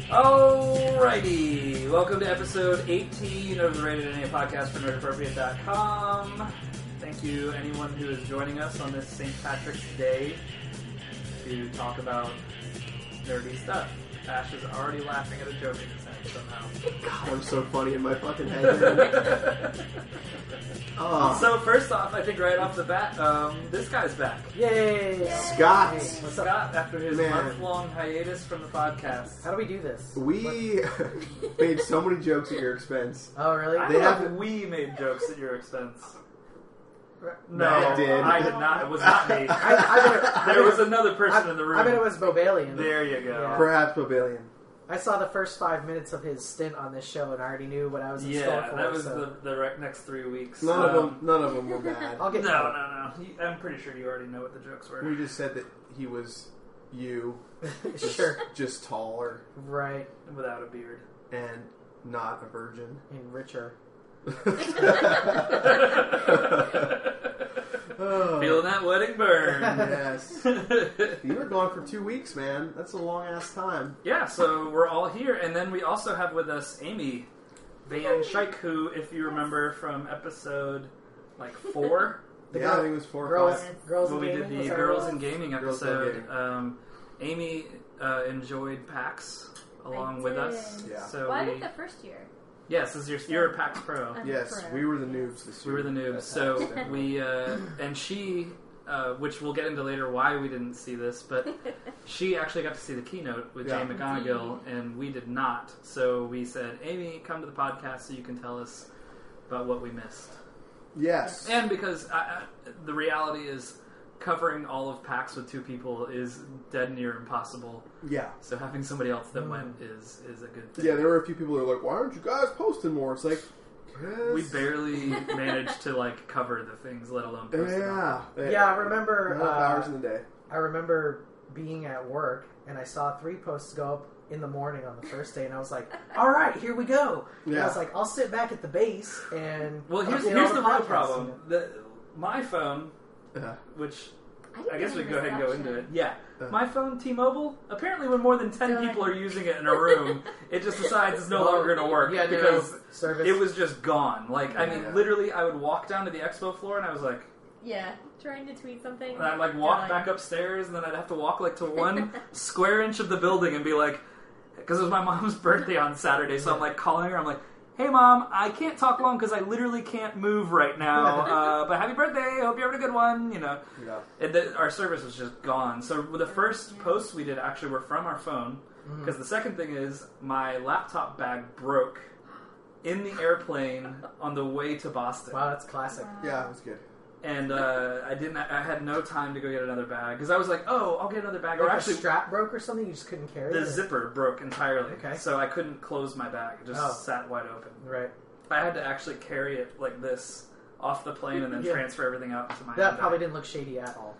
Alrighty, welcome to episode 18 of the Rated NA podcast for nerdappropriate.com. Thank you anyone who is joining us on this St. Patrick's Day to talk about nerdy stuff. Ash is already laughing at a joke in his head somehow. God, I'm so funny in my fucking head. Oh. So first off, I think right off the bat, this guy's back. Yay! Scott. What's up? Scott, after his Man. month-long hiatus from the podcast. How do we do this? We made so many jokes at your expense. Oh, really? I They don't know if haven't- we made jokes at your expense. No, Matt did. I did not. It was not me. I There was another person in the room. bet it was Bobalian. There you go. Yeah. Perhaps Bobalian. I saw the first 5 minutes of his stint on this show and I already knew what I was in store Yeah, for. that was so. the next 3 weeks. None of them were bad. I'll No, get no, to no. I'm pretty sure you already know what the jokes were. We just said that he was you, it. Sure. just taller Right. Without a beard. and not a virgin. And richer. Oh, Feeling that wedding burn. yes. You were gone for 2 weeks, man. That's a long ass time. Yeah, so we're all here, and then we also have with us Amy Van Schaik, who, if you remember from episode 4, Yeah, I think it was 4 or Girls, 5. girls when in we gaming. did was the that Girls what in it was? Gaming Girls in episode. Gaming. Amy enjoyed PAX along with us. Yeah. So Well, I we, did the first year. yes, this is you're a PAX Pro. I'm Yes, pro. we were the noobs this We year. were the noobs. That's So how we and she, which we'll get into later why we didn't see this, but she actually got to see the keynote with Yeah. Jay McGonigal, and we did not. So we said, Amy, come to the podcast so you can tell us about what we missed. Yes. And because the reality is, covering all of PAX with 2 people is dead near impossible. Yeah. So having somebody else that went is a good thing. Yeah, there were a few people who were like, why aren't you guys posting more? It's like, We barely managed to cover the things, let alone post them. Yeah. Yeah, I remember. Enough hours in the day. I remember being at work and I saw 3 posts go up in the morning on the first day, and I was like, "All right, here we go." And Yeah. I was like, "I'll sit back at the base and." Well, here's update all the real podcasts, problem. you know. My phone, Yeah. which didn't I guess we get can go any ahead and go into it. reception. Yeah. Uh. My phone, T-Mobile, apparently when more than 10 Good. people are using it in a room, it just decides it's no longer going to work Yeah, because service. it was just gone. Yeah. Literally, I would walk down to the expo floor and I was like, Yeah, trying to tweet something. and I'd walk Done. back upstairs and then I'd have to walk to one square inch of the building and be like, because it was my mom's birthday on Saturday, so I'm calling her, I'm like, hey Mom, I can't talk long because I literally can't move right now, but happy birthday, hope you're having a good one, Yeah. And our service was just gone. So the first posts we did actually were from our phone, because the second thing is my laptop bag broke in the airplane on the way to Boston. Wow, that's classic. Yeah, it was good. And I had no time to go get another bag, because I was like, oh, I'll get another bag. Or Like actually, a strap broke or something, you just couldn't carry the it. zipper broke entirely, Okay. so I couldn't close my bag. It just Oh. sat wide open. Right. I had to actually carry it like this off the plane and then Yeah. transfer everything out into my That own probably bag. didn't look shady at all.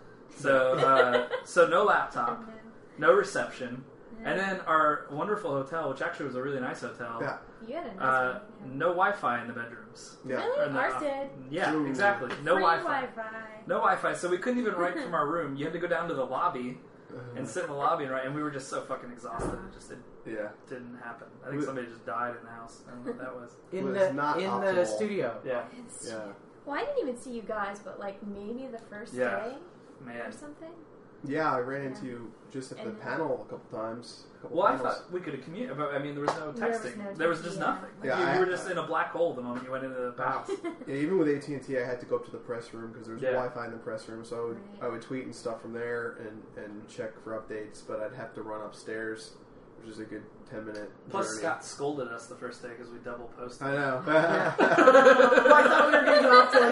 So, so no laptop, And then- no reception, Yeah. and then our wonderful hotel, which actually was a really nice hotel. Yeah. You had a nice one, yeah. No Wi-Fi in the bedrooms. Yeah. Or Really? no- Ours did. Yeah, Ooh. exactly. No Free Wi-Fi. Wi-Fi. No Wi-Fi. So we couldn't even write from our room. You had to go down to the lobby Uh-huh. and sit in the lobby and write. And we were just so fucking exhausted. It Yeah. didn't happen. I think somebody just died in the house. I don't know what that was. In Was the not the optimal. studio. Yeah, It's- Yeah. Well, I didn't even see you guys, but maybe the first Yeah. day man. or something. Yeah, I ran into you just at the And- panel a couple times. Well, I panels. thought we could have communicated, but I mean, there was no There was texting. no There was texting, just yeah. nothing. Yeah, you I- were just in a black hole the moment you went into the house. Yeah, even with AT&T, I had to go up to the press room because there was Yeah. Wi-Fi in the press room. So Right. I would tweet and stuff from there and check for updates. But I'd have to run upstairs, which is a good 10-minute Plus, journey. Scott scolded us the first day because we double posted. I know. Well, I thought we were going to go off to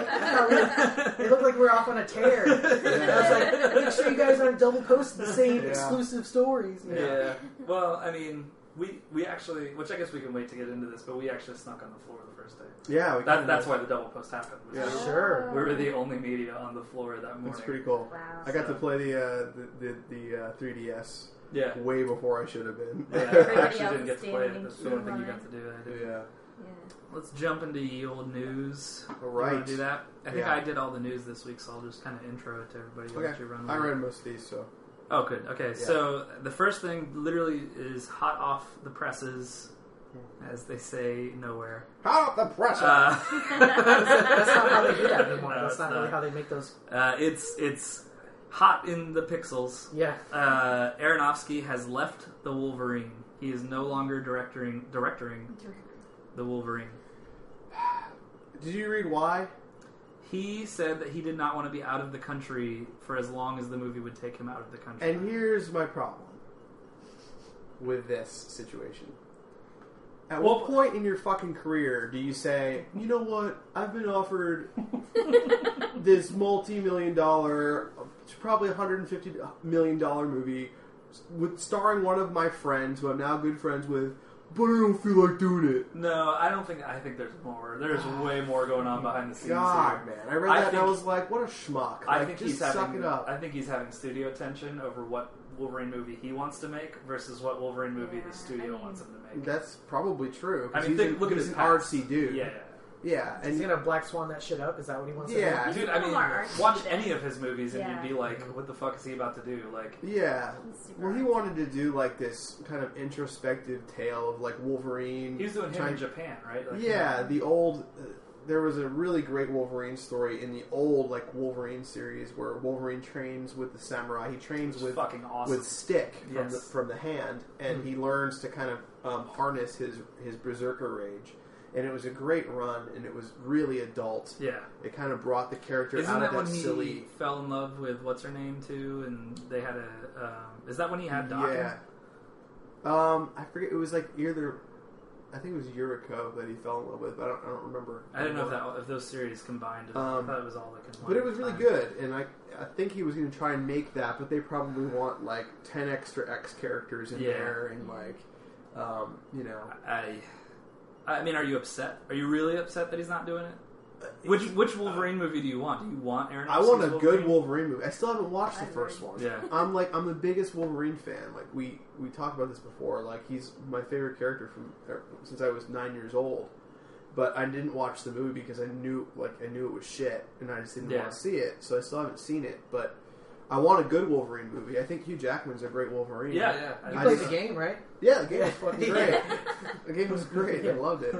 it looked like we were off on a tear. And I was like, make sure you guys aren't double posting the same Yeah. exclusive stories. You know? Yeah. Well, I mean, we actually, which I guess we can wait to get into this, but we actually snuck on the floor the first day. Yeah, That's why the double post happened. was Yeah. Sure. We were the only media on the floor that morning. That's pretty cool. Wow. I got to So- play the 3DS Yeah. way before I should have been. Yeah, I Everybody actually else didn't get to play it. standing That's the one thing you in got to do. I did. Yeah. Yeah. Let's jump into ye old news. All You wanna right. do that? I think Yeah. I did all the news this week, so I'll just kind of intro it to everybody. Okay. Let you run I with it. read most of these, so Oh, good. Okay, Yeah. so the first thing literally is hot off the presses, as they say nowhere. Hot off the presser! That's not how they do that anymore. No, That's it's not really not. how they make those. It's hot in the pixels. Yeah. Aronofsky has left the Wolverine. He is no longer directing the Wolverine. Did you read why? He said that he did not want to be out of the country for as long as the movie would take him out of the country. And here's my problem with this situation. At what point in your fucking career do you say, you know what, I've been offered this multi-million-dollar, probably $150 million movie with starring one of my friends who I'm now good friends with, but I don't feel like doing it. No, I think there's more. There's way more going on behind the scenes God, here. man. I read that and I was like, what a schmuck. I Like, think just he's suck having. it up. I think he's having studio tension over what Wolverine movie he wants to make versus what Wolverine movie the studio wants him to make. That's probably true. 'Cause I mean, he's look at he's his an past. artsy dude. Yeah. Yeah, He's and gonna Black Swan that shit up. Is that what he wants to Yeah. do? Dude, I He's mean, more artsy watch than- any of his movies and Yeah. you'd be like, what the fuck is he about to do? Like, yeah. He's super Well, he artsy. wanted to do like this kind of introspective tale of like Wolverine. he was doing him trying- in Japan, right? Like, Yeah, the old. There was a really great Wolverine story in the old like Wolverine series where Wolverine trains with the samurai. He trains It's with fucking awesome. with stick Yes. from the hand, and he learns to kind of harness his berserker rage. And it was a great run, and it was really adult. Yeah. It kind of brought the character Isn't out that of when that he silly. fell in love with what's her name too, and they had a? Is that when he had Dokken? Yeah. I forget. It was like either. I think it was Yuriko that he fell in love with, but I don't remember. I didn't know if those series combined. I thought it was all like in one. But it was really time. good, and I think he was going to try and make that, but they probably want like 10 extra X characters in Yeah. there, and like, you know. I mean, are you upset? Are you really upset that he's not doing it? Which Wolverine movie do you want? Do you want Aaron? I want a good Wolverine movie. I still haven't watched the I first agree. one. Yeah. I'm the biggest Wolverine fan. Like we talked about this before. Like he's my favorite character since I was 9 years old. But I didn't watch the movie because I knew it was shit, and I just didn't want to see it. So I still haven't seen it. But I want a good Wolverine movie. I think Hugh Jackman's a great Wolverine. Yeah. You I played just- the game, right? Yeah, the game was fucking Yeah. great. The game was great. I loved it.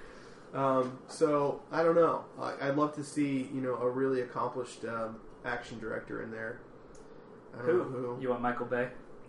So I don't know. I'd love to see a really accomplished action director in there. I don't know who. You want Michael Bay?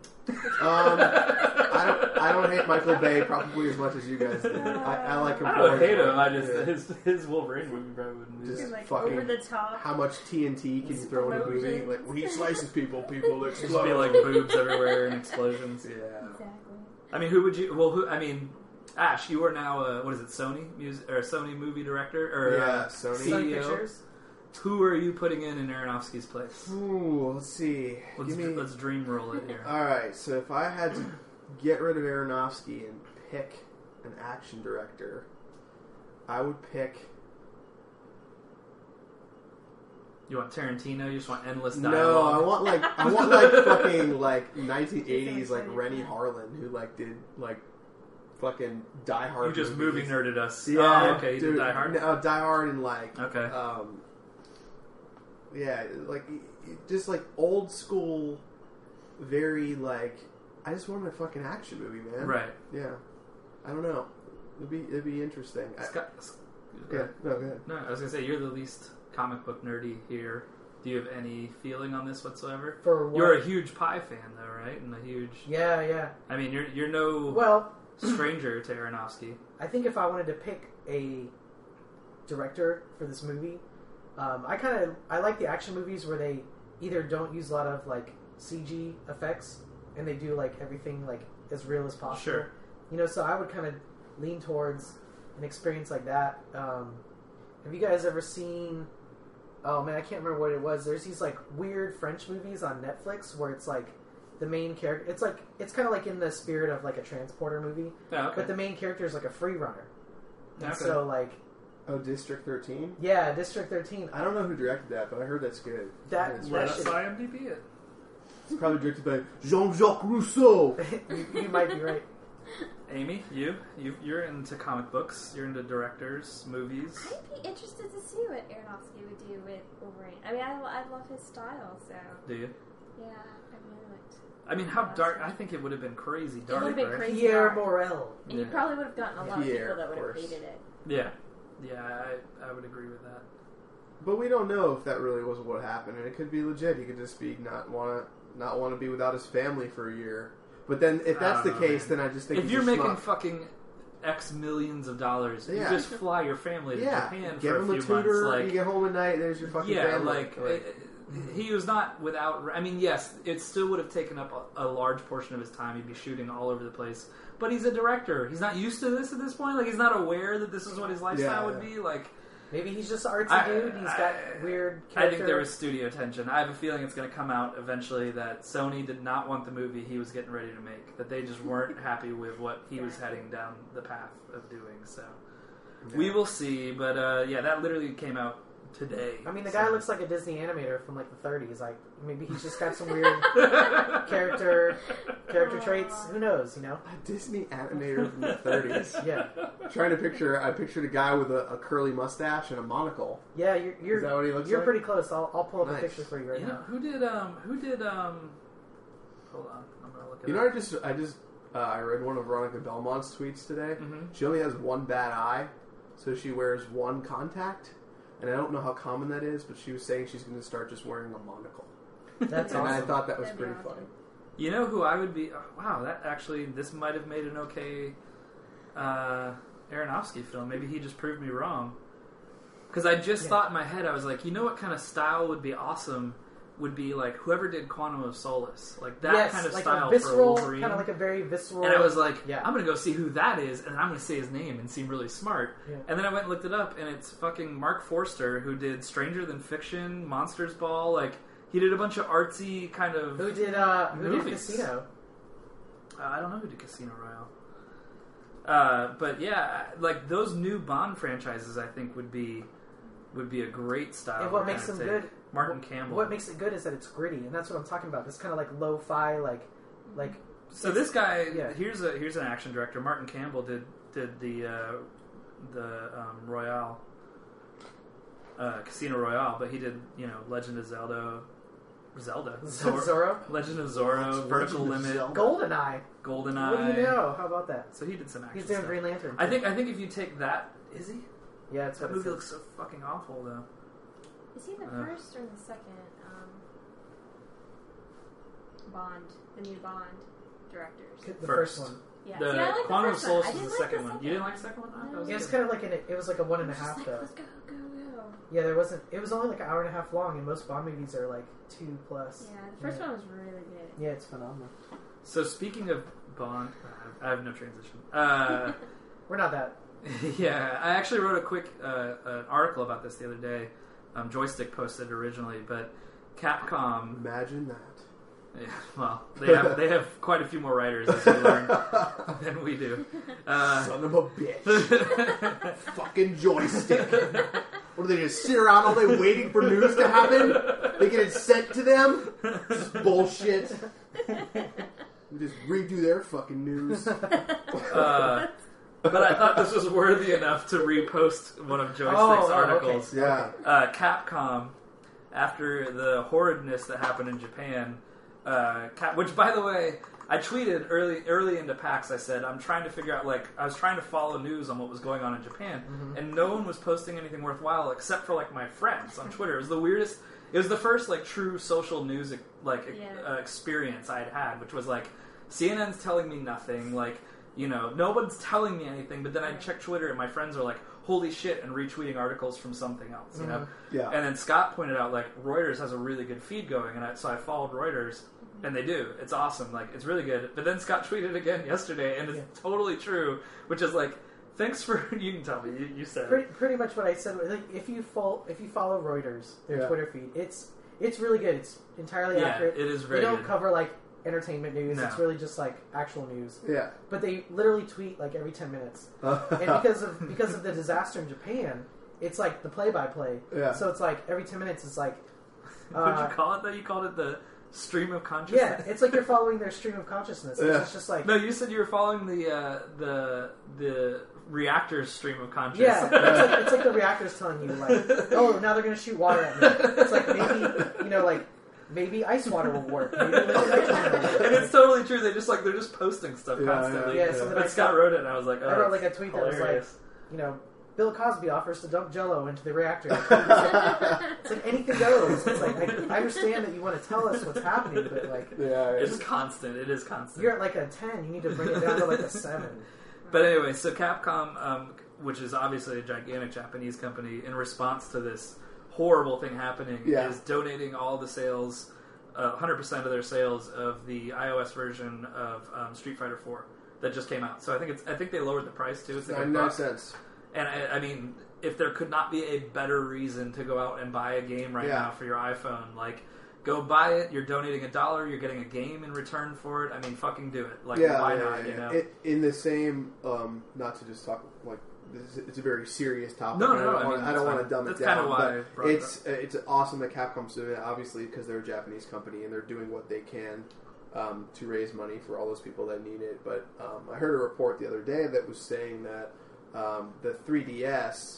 I don't hate Michael Bay probably as much as you guys do. I like him. I don't for hate him. I yeah. just his Wolverine movie probably wouldn't be. Just You're, like fucking over the top. how much TNT can you throw in a movie? Explosions. Like when he slices people Just be explode. like boobs everywhere and explosions. Yeah. Exactly. I mean, who would you? Well, who? I mean, Ash, you are now what is it? Sony music or Sony movie director or Yeah, Sony. Sun CEO? Pictures. Who are you putting in Aronofsky's place? Ooh, let's see. Let's dream roll it here. All right, so if I had to get rid of Aronofsky and pick an action director, I would pick. You want Tarantino? You just want endless No, dialogue? I want like fucking like 1980s like Rennie Harlan who like did like fucking Die Hard. You just movie movies. nerded us. Yeah, Oh, okay. You dude, did Die Hard. No, Die Hard and like Okay. yeah, like just like old school, very like. I just wanted a fucking action movie, man. Right. Yeah. I don't know. It'd be interesting. Scott, Yeah. No, go ahead. No, I was gonna say you're the least comic book nerdy here. Do you have any feeling on this whatsoever? For what? You're a huge Pie fan, though, right? And a huge. Yeah. I mean, you're no Well, stranger to Aronofsky. I think if I wanted to pick a director for this movie, I like the action movies where they either don't use a lot of like CG effects and they do like everything like as real as possible. Sure. So I would kind of lean towards an experience like that. Have you guys ever seen? Oh man, I can't remember what it was. There's these like weird French movies on Netflix where it's like the main character. It's kind of like in the spirit of like a transporter movie, Yeah, okay. but the main character is like a free runner. And Okay. so like Oh, District 13. yeah, District 13. I don't know who directed that, but I heard that's good. That- It's Let that us shit- IMDb it. probably directed by Jean-Jacques Rousseau. you might be right. Amy, you're into comic books. You're into directors, movies. I'd be interested to see what Aronofsky would do with Wolverine. I mean, I love his style, so Do you? yeah, I really like I mean, how dark? I think it would have been crazy dark. would have been right? crazy. Pierre dark. Morel. And you probably would have gotten a lot of Pierre, people that would of have course. hated it. Yeah, I would agree with that. But we don't know if that really was what happened, and it could be legit. He could just be not want to be without his family for a year. But then, if that's the case, then I just think if he's you're a making schmuck. fucking X millions of dollars, you Yeah. just fly your family to Japan give for him a a few months. tutor. Like, You get home at night. There's your fucking family. He was not without. I mean, yes, it still would have taken up a large portion of his time. He'd be shooting all over the place. But he's a director. He's not used to this at this point. Like, he's not aware that this is what his lifestyle would be. Like, Maybe he's just an artsy dude. He's got weird character. I think there was studio tension. I have a feeling it's going to come out eventually that Sony did not want the movie he was getting ready to make. That they just weren't happy with what he was heading down the path of doing. So we will see. But that literally came out today. I mean, the guy looks like a Disney animator from like the 30s. Like maybe he's just got some weird character traits. Who knows? You know, A Disney animator from the 30s. yeah, I pictured a guy with a curly mustache and a monocle. yeah. You're Is that what he looks you're like? pretty close. I'll pull up Nice. a picture for you right You know, now. who did hold on, I'm gonna look it up. I just I read one of Veronica Belmont's tweets today. Mhm. She only has one bad eye, so she wears one contact. And I don't know how common that is, but she was saying she's going to start just wearing a monocle. That's And awesome. I thought that was That'd be pretty awesome. funny. You know who I would be? Oh, wow, this might have made an okay Aronofsky film. Maybe he just proved me wrong. Because I just thought in my head, I was like, you know what kind of style would be awesome? Would be like whoever did Quantum of Solace, like that yes, kind of like style a visceral, for Wolverine. kind of like a very visceral. And I was like, yeah. I'm going to go see who that is, and I'm going to say his name and seem really smart. Yeah. And then I went and looked it up, and it's fucking Mark Forster, who did Stranger Than Fiction, Monsters Ball. Like, he did a bunch of artsy kind of Who did movies. Casino? I don't know who did Casino Royale. But yeah, like those new Bond franchises, I think would be a great style. And what to makes kind them of take. good? Martin Campbell. What makes it good is that it's gritty, and that's what I'm talking about. It's kind of like lo-fi, like. So this guy, yeah. here's an action director. Martin Campbell did the Royale, Casino Royale, but he did Legend of Zelda, Zorro, Legend of Zorro, Vertical Limit, GoldenEye. GoldenEye. What do you know? How about that? So he did some action. He's doing stuff. Green Lantern. I think if you take that, is he? Yeah, it's That what movie it looks so fucking awful though. Is he the first or the second Bond, the new Bond directors? The First. first one. Yeah. The See, I like Quantum the of first one. Solace I was didn't the like second one. You didn't like the second one? No. That was Yeah, it's good. kind of like it was like a 1.5 I was just like, though. let's go. Yeah, there wasn't. It was only like an hour and a half long, and most Bond movies are like 2+. Yeah, the first one was really good. Yeah, it's phenomenal. So speaking of Bond, I have no transition. We're not that. Yeah, I actually wrote a quick an article about this the other day. Joystick posted originally, but Capcom. Imagine that. Yeah, well, they have quite a few more writers as we learn than we do. Son of a bitch. Fucking Joystick. What do they just sit around all day waiting for news to happen? They get it sent to them? This is bullshit. We just redo their fucking news. But I thought this was worthy enough to repost one of Joystick's articles. Okay. Yeah. Capcom, after the horridness that happened in Japan, which, by the way, I tweeted early into PAX. I said I'm trying to figure out, I was trying to follow news on what was going on in Japan, and no one was posting anything worthwhile except for my friends on Twitter. It was the weirdest. It was the first true social news experience I had, which was CNN's telling me nothing. No one's telling me anything. But then I check Twitter, and my friends are like, "Holy shit!" and retweeting articles from something else. You know. Yeah. And then Scott pointed out Reuters has a really good feed going, and so I followed Reuters, and they do. It's awesome. It's really good. But then Scott tweeted again yesterday, and it's totally true. Which is thanks for you can tell me. You said it. Pretty much what I said. If you follow Reuters, their Twitter feed, it's really good. It's entirely accurate. It is very. They don't good. cover entertainment news. No. It's really just actual news. Yeah. But they literally tweet every 10 minutes. And because of the disaster in Japan, it's the play-by-play. Yeah. So it's every 10 minutes it's What'd you call it though? You called it the stream of consciousness. yeah, it's you're following their stream of consciousness. Yeah. It's just No, you said you were following the reactor's stream of consciousness. yeah, it's the reactors telling you oh, now they're going to shoot water at me. It's maybe maybe ice water will work. Maybe liquid nitrogen will work. And it's totally true. They're just posting stuff constantly. Yeah, so but Scott wrote it, and I was like, oh, I wrote like a tweet hilarious. that was like, Bill Cosby offers to dump Jell-O into the reactor. It's like anything goes. It's like I understand that you want to tell us what's happening, but like, it's constant. It is constant. You're at like a 10. You need to bring it down to like a 7. But anyway, so Capcom, which is obviously a gigantic Japanese company, in response to this horrible thing happening, is donating all the sales, 100% of their sales of the iOS version of Street Fighter 4 that just came out. So I think they lowered the price too. It's like 99 cents. And I mean, if there could not be a better reason to go out and buy a game right now for your iPhone, like, go buy it. You're donating $1. You're getting a game in return for it. I mean, fucking do it. Like, why not? You know. In the same, not to just talk like it's a very serious topic. No. I don't want to dumb it down. That's kind of why I brought it up. It's awesome that Capcom's doing it, obviously, because they're a Japanese company and they're doing what they can to raise money for all those people that need it. But I heard a report the other day that was saying that the 3DS,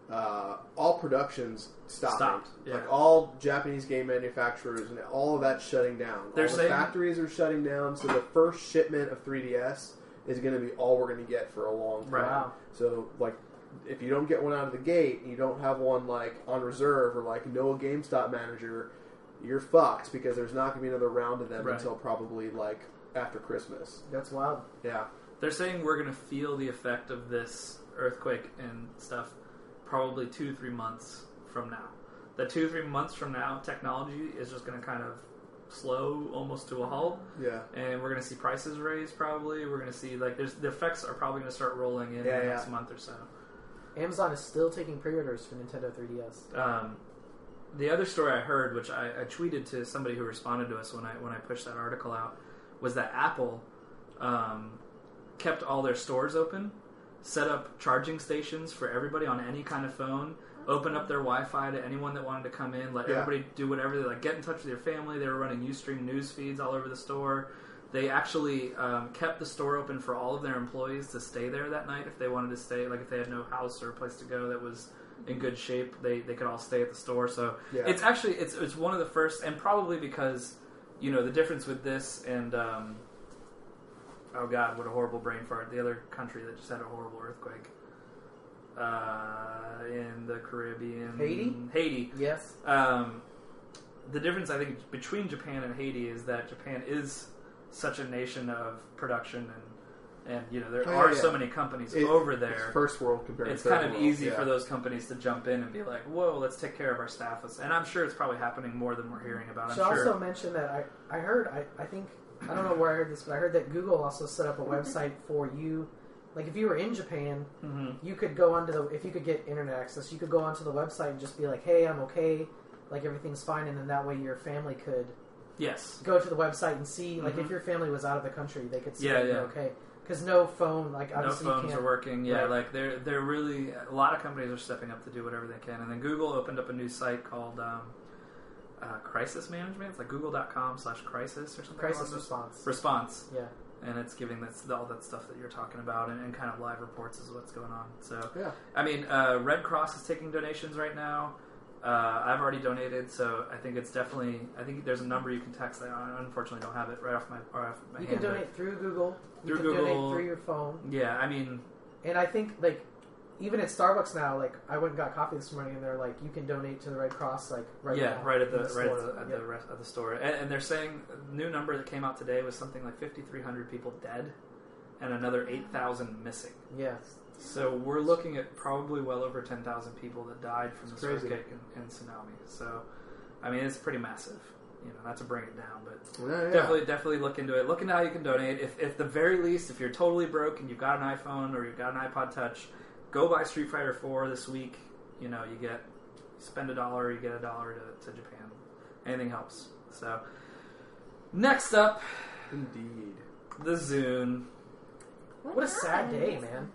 all productions stopped. Yeah. Like all Japanese game manufacturers and all of that shutting down. All the factories are shutting down. So the first shipment of 3DS is going to be all we're going to get for a long time. Right. So like, if you don't get one out of the gate, and you don't have one like on reserve or like no GameStop manager, you're fucked because there's not going to be another round of them until probably like after Christmas. That's wild. Yeah. They're saying we're going to feel the effect of this earthquake and stuff probably 2-3 months from now. That 2-3 months from now, technology is just going to kind of slow almost to a halt. Yeah. And we're going to see prices raised probably. We're going to see, like, the effects are probably going to start rolling in the next month or so. Amazon is still taking pre-orders for Nintendo 3DS. The other story I heard, which I tweeted to somebody who responded to us when I pushed that article out, was that Apple kept all their stores open, set up charging stations for everybody on any kind of phone, opened up their Wi-Fi to anyone that wanted to come in, let everybody do whatever. They get in touch with your family. They were running Ustream news feeds all over the store. They actually kept the store open for all of their employees to stay there that night if they wanted to stay. Like if they had no house or a place to go that was in good shape, they could all stay at the store. So it's actually it's one of the first, and probably because the difference with this and oh god, what a horrible brain fart! The other country that just had a horrible earthquake in the Caribbean, Haiti. Yes. The difference I think between Japan and Haiti is that Japan is such a nation of production and there are so many companies over there. It's first world compared to third world. It's kind of easy for those companies to jump in and be like, whoa, let's take care of our staff. And I'm sure it's probably happening more than we're hearing about. Should also mention that I heard, I think, I don't know where I heard this, but I heard that Google also set up a website for you. Like if you were in Japan, you could go onto if you could get internet access, you could go onto the website and just be like, hey, I'm okay, like everything's fine, and then that way your family could go to the website and see, like if your family was out of the country, they could see that you're okay. Because no phone, like obviously no phones are working. Yeah, like they're really, a lot of companies are stepping up to do whatever they can. And then Google opened up a new site called Crisis Management. It's like google.com/crisis or something. Crisis Response. Yeah. And it's giving all that stuff that you're talking about and kind of live reports is what's going on. So, I mean, Red Cross is taking donations right now. I've already donated, so I think it's definitely. I think there's a number you can text. I unfortunately don't have it right off my You hand. can donate through Google. You can Google, donate through your phone. Yeah, I mean, and I think like even at Starbucks now, like I went and got coffee this morning, and they're like, you can donate to the Red Cross, like right at the store. And they're saying the new number that came out today was something like 5,300 people dead, and another 8,000 missing. Yeah. So we're looking at probably well over 10,000 people that died from this earthquake and tsunami. So, I mean, it's pretty massive. Not to bring it down, but definitely look into it. Look into how you can donate. If the very least, if you're totally broke and you've got an iPhone or you've got an iPod Touch, go buy Street Fighter 4 this week. You spend $1, you get $1 to Japan. Anything helps. So, next up, indeed, the Zune. What a sad day, man.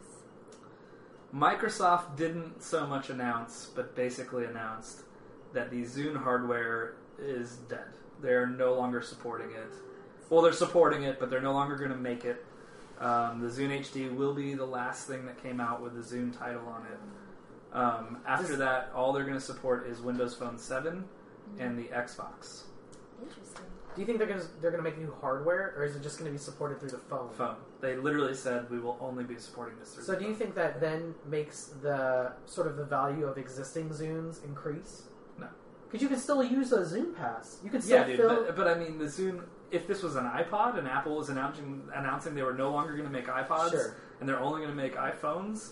Microsoft didn't so much announce, but basically announced that the Zune hardware is dead. They're no longer supporting it. Well, they're supporting it, but they're no longer going to make it. The Zune HD will be the last thing that came out with the Zune title on it. After that, all they're going to support is Windows Phone 7 and the Xbox. Interesting. Do you think they're gonna make new hardware, or is it just gonna be supported through the phone? Phone. They literally said we will only be supporting this through. So the do you phone. think that then makes the sort of the value of existing Zunes increase? No. Because you can still use a Zune Pass. You can Yeah, still dude. fill. But I mean, the Zune. If this was an iPod and Apple was announcing they were no longer going to make iPods Sure. and they're only going to make iPhones,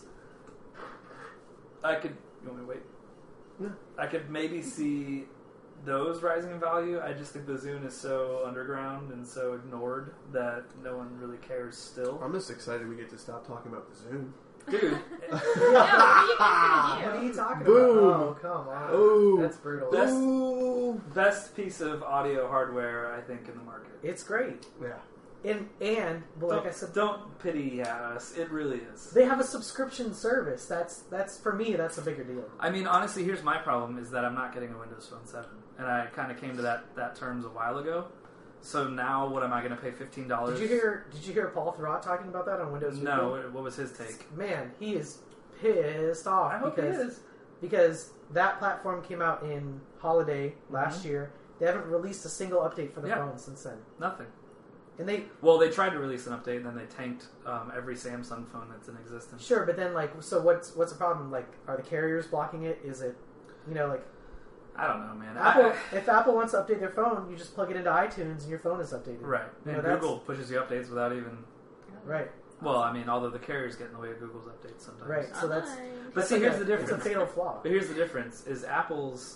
I could. You want me to wait? No. I could maybe see those rising in value. I just think the Zune is so underground and so ignored that no one really cares still. I'm just excited we get to stop talking about the Zune. Dude, Yeah, what are you guys What gonna are do? you talking Boom. about? Oh, come on. Oh. That's brutal. That's- Ooh. best piece of audio hardware, I think, in the market. It's great. Yeah. But like I said, Don't pity us. It really is. they have a subscription service. That's for me. That's a bigger deal. I mean, honestly, here's my problem: is that I'm not getting a Windows Phone 7, and I kind of came to that terms a while ago. So now, what am I going to pay $15? Did you hear Paul Thurrott talking about that on Windows? No. Weekly? What was his take? Man, he is pissed off I hope because he is. because that platform came out in holiday last Mm-hmm. year. They haven't released a single update for the Yeah. phone since then, Nothing. and they Well, they tried to release an update, and then they tanked every Samsung phone that's in existence. sure, but then so what's the problem? Like, are the carriers blocking it? Is it like I don't know, man. Apple? If Apple wants to update their phone, you just plug it into iTunes and your phone is updated. Right. You And know, Google pushes you updates without even... Right. Well, I mean, although the carriers get in the way of Google's updates sometimes. Right. So that's But see, here's the difference. It's a fatal flaw. But here's the difference: is Apple's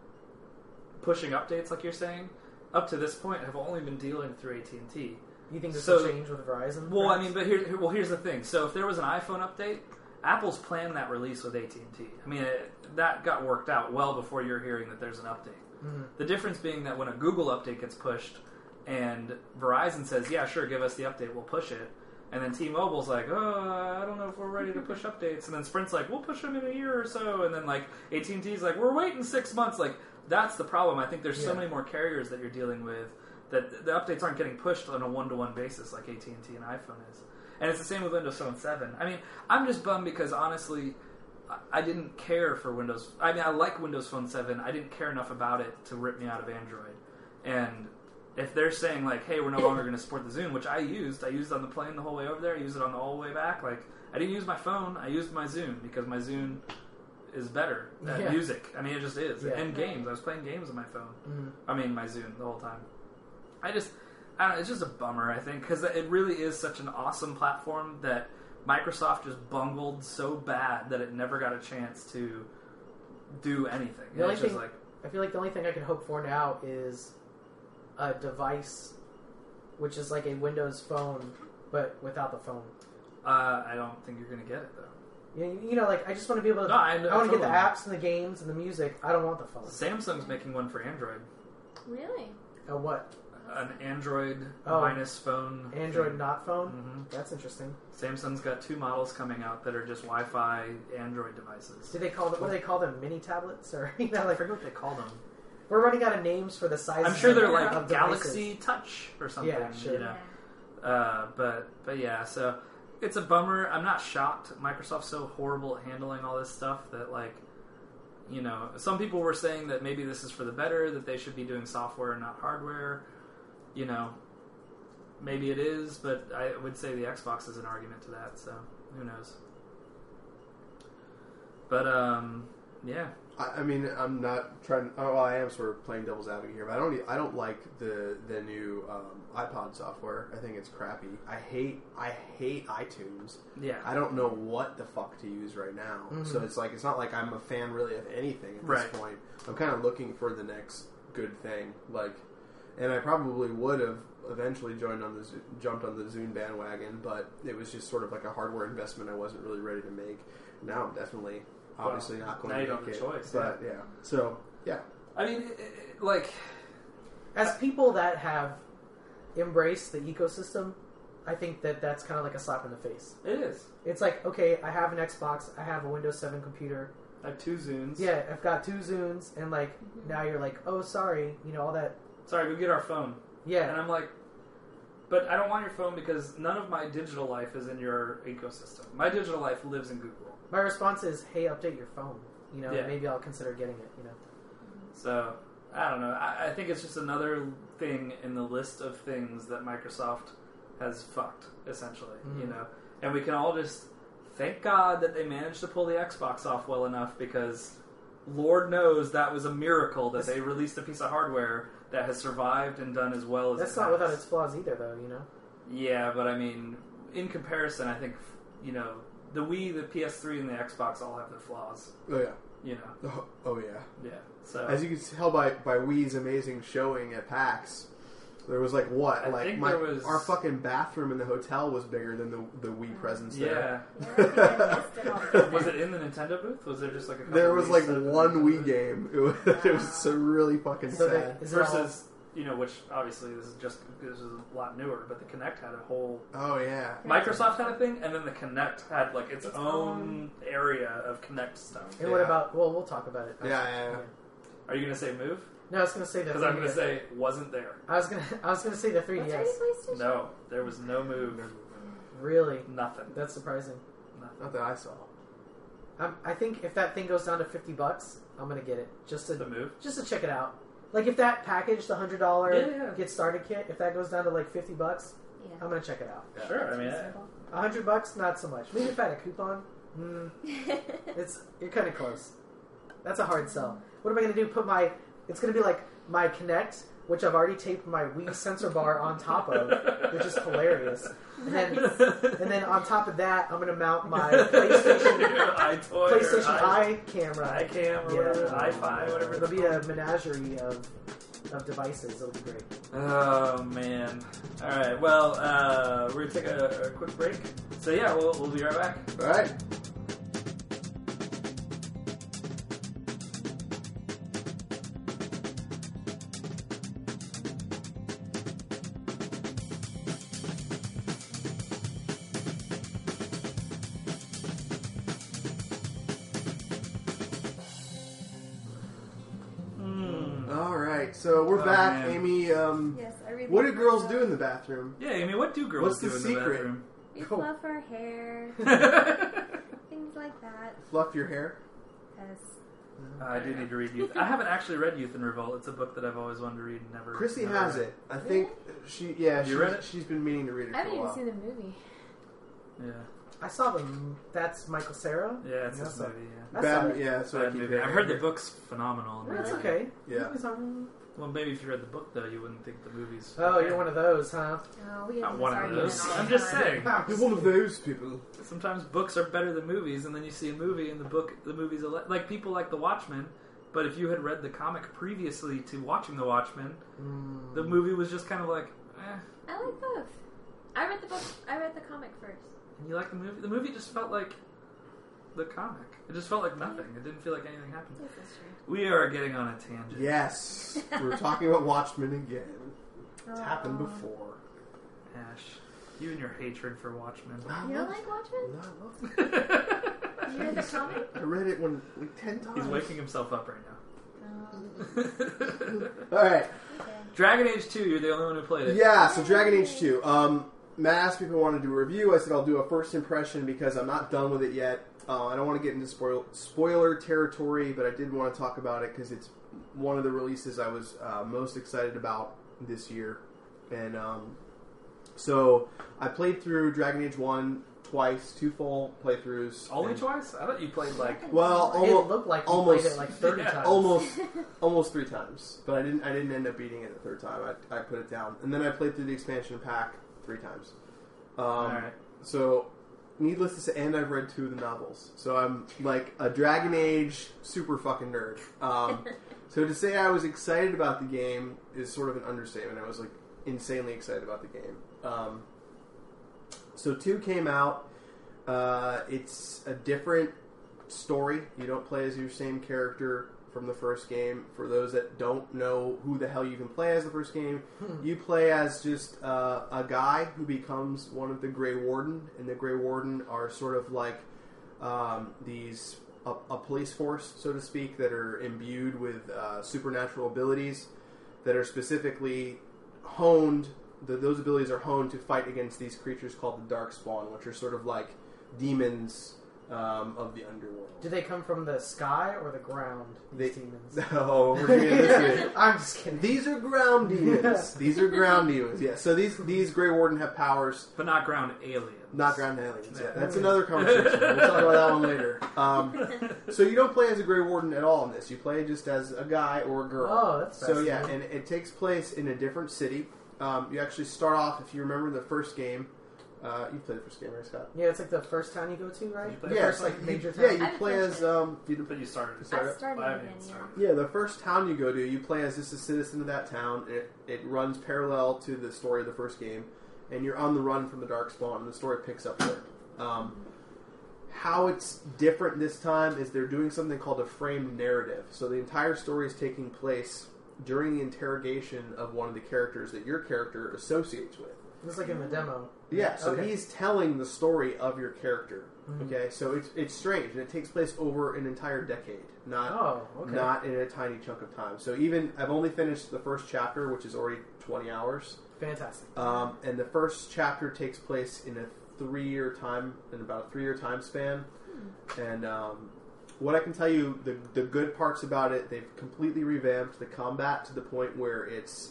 pushing updates, like you're saying, up to this point, have only been dealing through AT&T. You think this So- will change with Verizon? Well, I perhaps? mean, but here's the thing. So if there was an iPhone update, Apple's planned that release with AT&T. I mean, that got worked out well before you're hearing that there's an update. Mhm. The difference being that when a Google update gets pushed, and Verizon says, "Yeah, sure, give us the update, we'll push it," and then T-Mobile's like, "Oh, I don't know if we're ready to push updates," and then Sprint's like, "We'll push them in a year or so," and then like AT&T's like, "We're waiting 6 months." Like that's the problem. I think there's so Yeah. many more carriers that you're dealing with that the updates aren't getting pushed on a one-to-one basis like AT&T and iPhone is. And it's the same with Windows Phone 7. I mean, I'm just bummed because honestly, I didn't care for Windows. I mean, I like Windows Phone 7. I didn't care enough about it to rip me out of Android. And if they're saying like, "Hey, we're no longer going to support the Zune," which I used on the plane the whole way over there. I used it on the whole way back. Like, I didn't use my phone. I used my Zune because my Zune is better at Yeah. music. I mean, it just is. Yeah. And games. I was playing games on my phone. Mhm. I mean, my Zune the whole time. I don't know, it's just a bummer, I think, because it really is such an awesome platform that Microsoft just bungled so bad that it never got a chance to do anything. The only It's just thing- like, I feel like the only thing I could hope for now is a device which is like a Windows phone, but without the phone. I don't think you're going to get it, though. Like I just want to be able to. No, I know- want to get the totally. apps and the games and the music. I don't want the phone. Samsung's making one for Android. Really? What? An Android Oh. minus phone. Android not phone? hmm That's interesting. Samsung's got 2 models coming out that are just Wi-Fi Android devices. Do they call them? What do they call them? Mini tablets, or I forget what they call them. we're running out of names for the sizes. I'm sure they're of like devices. Galaxy Touch or something. Yeah, sure. You know? But yeah, so it's a bummer. I'm not shocked. Microsoft's so horrible at handling all this stuff that, like, you know, some people were saying that maybe this is for the better, that they should be doing software and not hardware. You know, maybe it is, but I would say the Xbox is an argument to that, so who knows. But, yeah. I mean, I'm not trying. Oh, well, I am sort of playing devil's advocate here, but I don't like the new iPod software. I think it's crappy. I hate iTunes. Yeah. I don't know what the fuck to use right now. Mhm. So it's not like I'm a fan really of anything at this Right. point. I'm kind of looking for the next good thing. And I probably would have eventually jumped on the Zune bandwagon, but it was just sort of like a hardware investment I wasn't really ready to make. Now I'm definitely, obviously not going now you to don't make have it. a choice, But yeah, so yeah. I mean, like, As people that have embraced the ecosystem, I think that's kind of like a slap in the face. it is. It's like, okay, I have an Xbox, I have a Windows 7 computer. I have 2 Zunes. Yeah, I've got 2 Zunes, and like now you're like, oh, sorry, all that. Sorry, go get our phone. And Yeah, I'm like, but I don't want your phone because none of my digital life is in your ecosystem. My digital life lives in Google. my response is, hey, update your phone. Yeah. Maybe I'll consider getting it. So, I don't know. I think it's just another thing in the list of things that Microsoft has fucked, essentially. You know, and we can all just thank God that they managed to pull the Xbox off well enough, because Lord knows that was a miracle that they released a piece of hardware that has survived and done as well as That's it not has. without its flaws either, though. You know. Yeah, but I mean, in comparison, I think, you know, the Wii, the PS3, and the Xbox all have their flaws. Oh yeah. You know. Oh yeah. Yeah. So As you can tell by Wii's amazing showing at PAX, there was like what? I think there was- our fucking bathroom in the hotel was bigger than the Wii presence there. yeah. Yeah, I think I missed it all. Was it in the Nintendo booth? Was there just like a couple There was Wii's like set up in one the Wii Nintendo game. It was so really fucking So sad. is it all- versus, you know, which obviously this is a lot newer, but the Kinect had a whole. Oh yeah. Microsoft had a thing, and then the Kinect had like its Its own own. area of Kinect stuff. And what Yeah. about? Well, we'll talk about it. Yeah. Are you gonna say Move? No, I was gonna say the. Because I'm gonna 3DS. say wasn't there. I was gonna say the What's already 3DS. PlayStation? No, there was no Move. Really, Nothing. that's surprising. Nothing. Not that I saw. I think if that thing goes down to $50, I'm gonna get it just The to Move. check it out. Like if that package, the $100 Yeah. get started kit, if that goes down to like $50, Yeah. I'm gonna check it out. Sure. I mean, Reasonable. $100, not so much. Maybe if I had a coupon, you're kind of close. That's a hard sell. What am I gonna do? It's gonna be like my Kinect, which I've already taped my Wii sensor bar on top of, which is hilarious. And then on top of that, I'm gonna mount my PlayStation Eye camera. iCam or whatever, i5, whatever. It'll be a menagerie of devices. It'll be great. Oh man! All right. Well, we're gonna take a quick break. So yeah, we'll be right back. All right. All right. So we're Oh, back, man. Amy. Yes, I really What do like girls that. do in the bathroom? Yeah, I mean, what do girls What's do the in secret? the We fluff our hair, bathroom? things like that. Fluff your hair. Yes. I do need to read Youth. I haven't actually read Youth in Revolt. It's a book that I've always wanted to read and never. Chrissy never has read. it. I think You read it? She's been meaning to read it I for haven't a even while. seen the movie. Yeah, I saw them. That's Michael Cera. yeah, it's Yeah, this so- movie. Yeah. I saw Bad, it. yeah. So I Bad keep movie. hearing I've heard the it. book's phenomenal. and That's everything. okay. Yeah. Movies aren't- Well, maybe if you read the book though, you wouldn't think the movie's. Oh, you're one of those, huh? Oh, we Not have one this of argument those. all the I'm just time. saying. You're one of those people. Sometimes books are better than movies, and then you see a movie and the movie's like people like The Watchmen. But if you had read the comic previously to watching The Watchmen, the movie was just kind of like, eh. I like both. I read the book. I read the comic first. And you like the movie? The movie just felt like the comic. It just felt like nothing. It didn't feel like anything happened. This is true. We are getting on a tangent. Yes. We're talking about Watchmen again. It's happened Oh. before. Ash, you and your hatred for Watchmen. You don't like Watchmen? No, I love it. Did you read the comic? I read it like 10 times. He's waking himself up right Oh, now. All right. okay. Dragon Age 2, you're the only one who played it. Yeah, so Dragon Age 2. Matt asked me if I wanted to do a review. I said I'll do a first impression because I'm not done with it yet. I don't want to get into spoiler territory, but I did want to talk about it because it's one of the releases I was most excited about this year. And so I played through Dragon Age 1 twice, 2 full playthroughs. Only and- twice? I thought you played like... Well, It almost, looked like you almost- played it like 30 yeah, times. almost 3 times, but I didn't end up beating it the third time. I put it down, and then I played through the expansion pack 3 times. Alright. So, needless to say, and I've read 2 of the novels, so I'm like a Dragon Age super fucking nerd. So to say I was excited about the game is sort of an understatement. I was like insanely excited about the game. So 2 came out. It's a different story. You don't play as your same character from the first game. For those that don't know who the hell you can play as the first game, you play as just a guy who becomes one of the Grey Warden, and the Grey Warden are sort of like these a police force, so to speak, that are imbued with supernatural abilities that are specifically honed. Those abilities are honed to fight against these creatures called the Darkspawn, which are sort of like demons of the underworld. Do they come from the sky or the ground? These demons. Oh, we're getting this way. I'm just kidding. These are ground demons. These are ground demons. Yeah. So these Grey Warden have powers, but not ground aliens. Not ground aliens. Yeah, that's another conversation. We'll talk about that one later. So you don't play as a Grey Warden at all in this. You play just as a guy or a girl. Oh, that's fascinating. So yeah, and it takes place in a different city. You actually start off, if you remember the first game. You played the first game, right, Scott? Yeah, it's like the first town you go to, right? Yeah, first like major town. Yeah, you play as but you started. I started again, Yeah, the first town you go to, you play as just a citizen of that town. It runs parallel to the story of the first game, and you're on the run from the Darkspawn, and the story picks up there. How it's different this time is they're doing something called a framed narrative. So the entire story is taking place during the interrogation of one of the characters that your character associates with. It's like in the demo. Yeah, so he's telling the story of your character. Okay, so it's strange, and it takes place over an entire decade, not in a tiny chunk of time. So even I've only finished the first chapter, which is already 20 hours. Fantastic. And the first chapter takes place in about a 3-year time span. And what I can tell you, the good parts about it, they've completely revamped the combat to the point where it's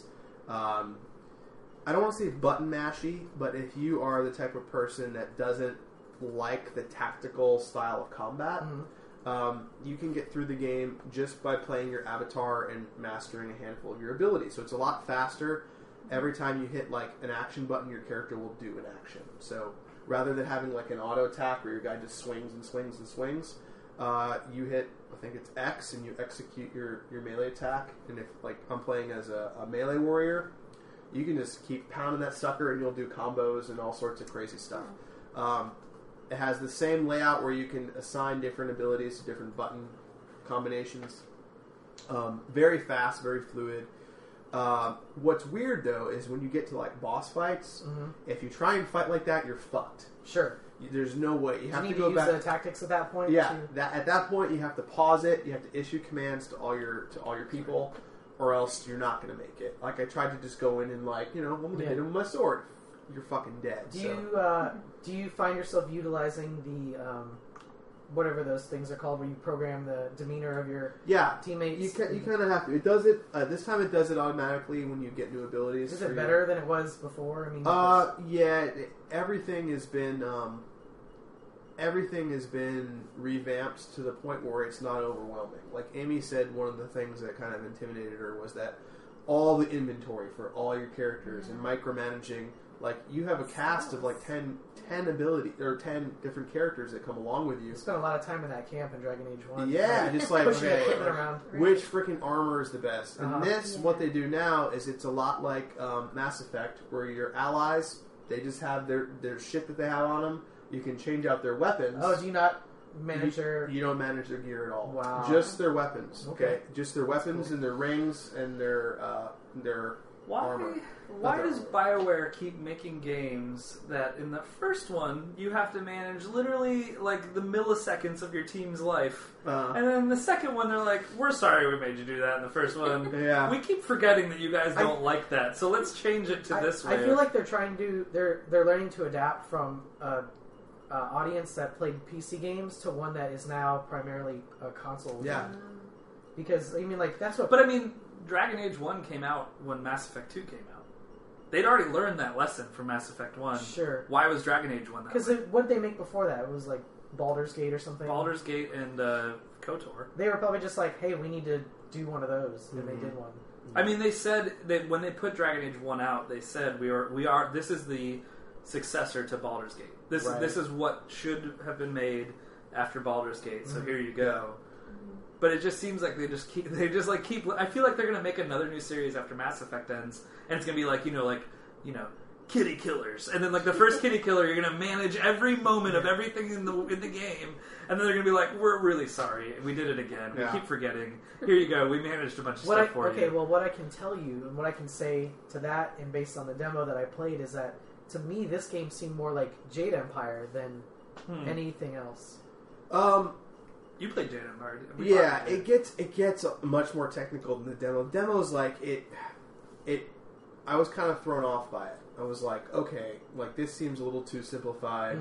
I don't want to say button mashy, but if you are the type of person that doesn't like the tactical style of combat, you can get through the game just by playing your avatar and mastering a handful of your abilities. So it's a lot faster. Every time you hit like an action button, your character will do an action. So rather than having like an auto attack where your guy just swings and swings and swings, you hit, I think it's X, and you execute your melee attack. And if like I'm playing as a melee warrior, you can just keep pounding that sucker and you'll do combos and all sorts of crazy stuff. It has the same layout where you can assign different abilities to different button combinations. Very fast, very fluid. What's weird though is when you get to like boss fights, if you try and fight like that, you're fucked. Sure. There's no way. You have to go use back. The tactics at that point. Yeah. At that point, you have to pause it. You have to issue commands to all your people, or else you're not going to make it. Like I tried to just go in and like I'm going to hit him with my sword. You're fucking dead. Do you find yourself utilizing the whatever those things are called, where you program the demeanor of your teammates? You kind of have to. It does it this time. It does it automatically when you get new abilities. Is it better than it was before? I mean, everything has been revamped to the point where it's not overwhelming. Like Amy said, one of the things that kind of intimidated her was that all the inventory for all your characters and micromanaging. Like, you have a cast of like 10 ability or 10 different characters that come along with you. You spent a lot of time in that camp in Dragon Age 1. Yeah, just like, around. Which freaking armor is the best? And what they do now is it's a lot like Mass Effect, where your allies, they just have their shit that they have on them. You can change out their weapons. Oh, do you not manage their... You don't manage their gear at all. Wow. Just their weapons, okay? Just their weapons and their rings and their armor. Why does BioWare keep making games that in the first one you have to manage literally like the milliseconds of your team's life, and then the second one they're like, "We're sorry we made you do that in the first one. We keep forgetting that you guys don't like that, so let's change it to this way." I feel like they're trying to they're learning to adapt from audience that played PC games to one that is now primarily a console. Yeah. Because I mean, like that's what. But I mean, Dragon Age 1 came out when Mass Effect 2 came out. They'd already learned that lesson from Mass Effect 1. Sure. Why was Dragon Age 1 that way? Because what did they make before that? It was like Baldur's Gate or something? Baldur's Gate and KOTOR. They were probably just like, hey, we need to do one of those. And they did one. I mean, they said that when they put Dragon Age 1 out, they said, we are this is the successor to Baldur's Gate. This is what should have been made after Baldur's Gate, so here you go. But it just seems like they just keep. I feel like they're gonna make another new series after Mass Effect ends, and it's gonna be like kitty killers, and then like the first kitty killer, you're gonna manage every moment of everything in the game, and then they're gonna be like, "We're really sorry, we did it again. We keep forgetting. Here you go. We managed a bunch of stuff for you." Okay, well, what I can tell you and what I can say to that, and based on the demo that I played, is that to me this game seemed more like Jade Empire than anything else. You played Jade Empire. Yeah, it gets much more technical than the demo. The demo's like it. I was kind of thrown off by it. I was like, okay, like this seems a little too simplified.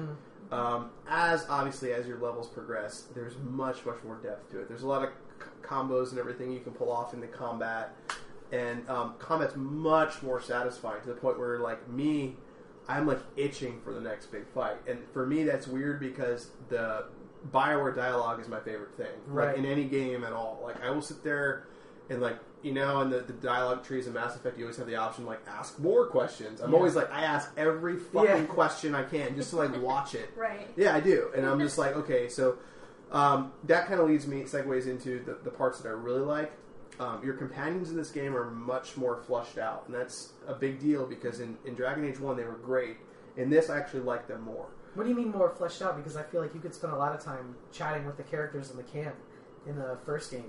As obviously as your levels progress, there's much more depth to it. There's a lot of combos and everything you can pull off in the combat, and combat's much more satisfying to the point where like me, I'm like itching for the next big fight. And for me, that's weird because the BioWare dialogue is my favorite thing. Right. Like in any game at all. Like I will sit there and like, you know, in the dialogue trees of Mass Effect, you always have the option like ask more questions. I'm always like, I ask every fucking question I can just to like watch it. Right. Yeah, I do. And I'm just like, okay, so that kind of segues into the parts that I really like. Your companions in this game are much more flushed out, and that's a big deal because in Dragon Age 1 they were great. In this, I actually like them more. What do you mean more fleshed out? Because I feel like you could spend a lot of time chatting with the characters in the camp in the first game.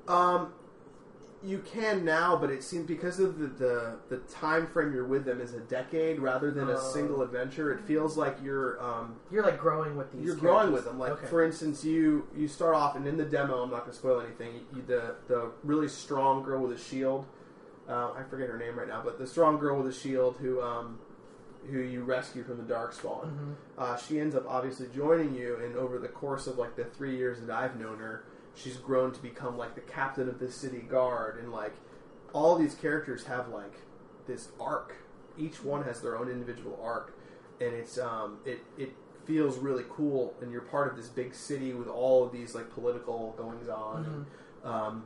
You can now, but it seems because of the time frame you're with them is a decade rather than a single adventure. It feels like you're like growing with these. You're characters. growing with them. Like for instance, you start off and in the demo, I'm not going to spoil anything. The really strong girl with a shield, I forget her name right now, but the strong girl with a shield who you rescue from the Darkspawn. She ends up obviously joining you, and over the course of like the 3 years that I've known her, she's grown to become like the captain of the city guard, and like all these characters have like this arc. Each one has their own individual arc, and it's it feels really cool. And you're part of this big city with all of these like political goings on. And,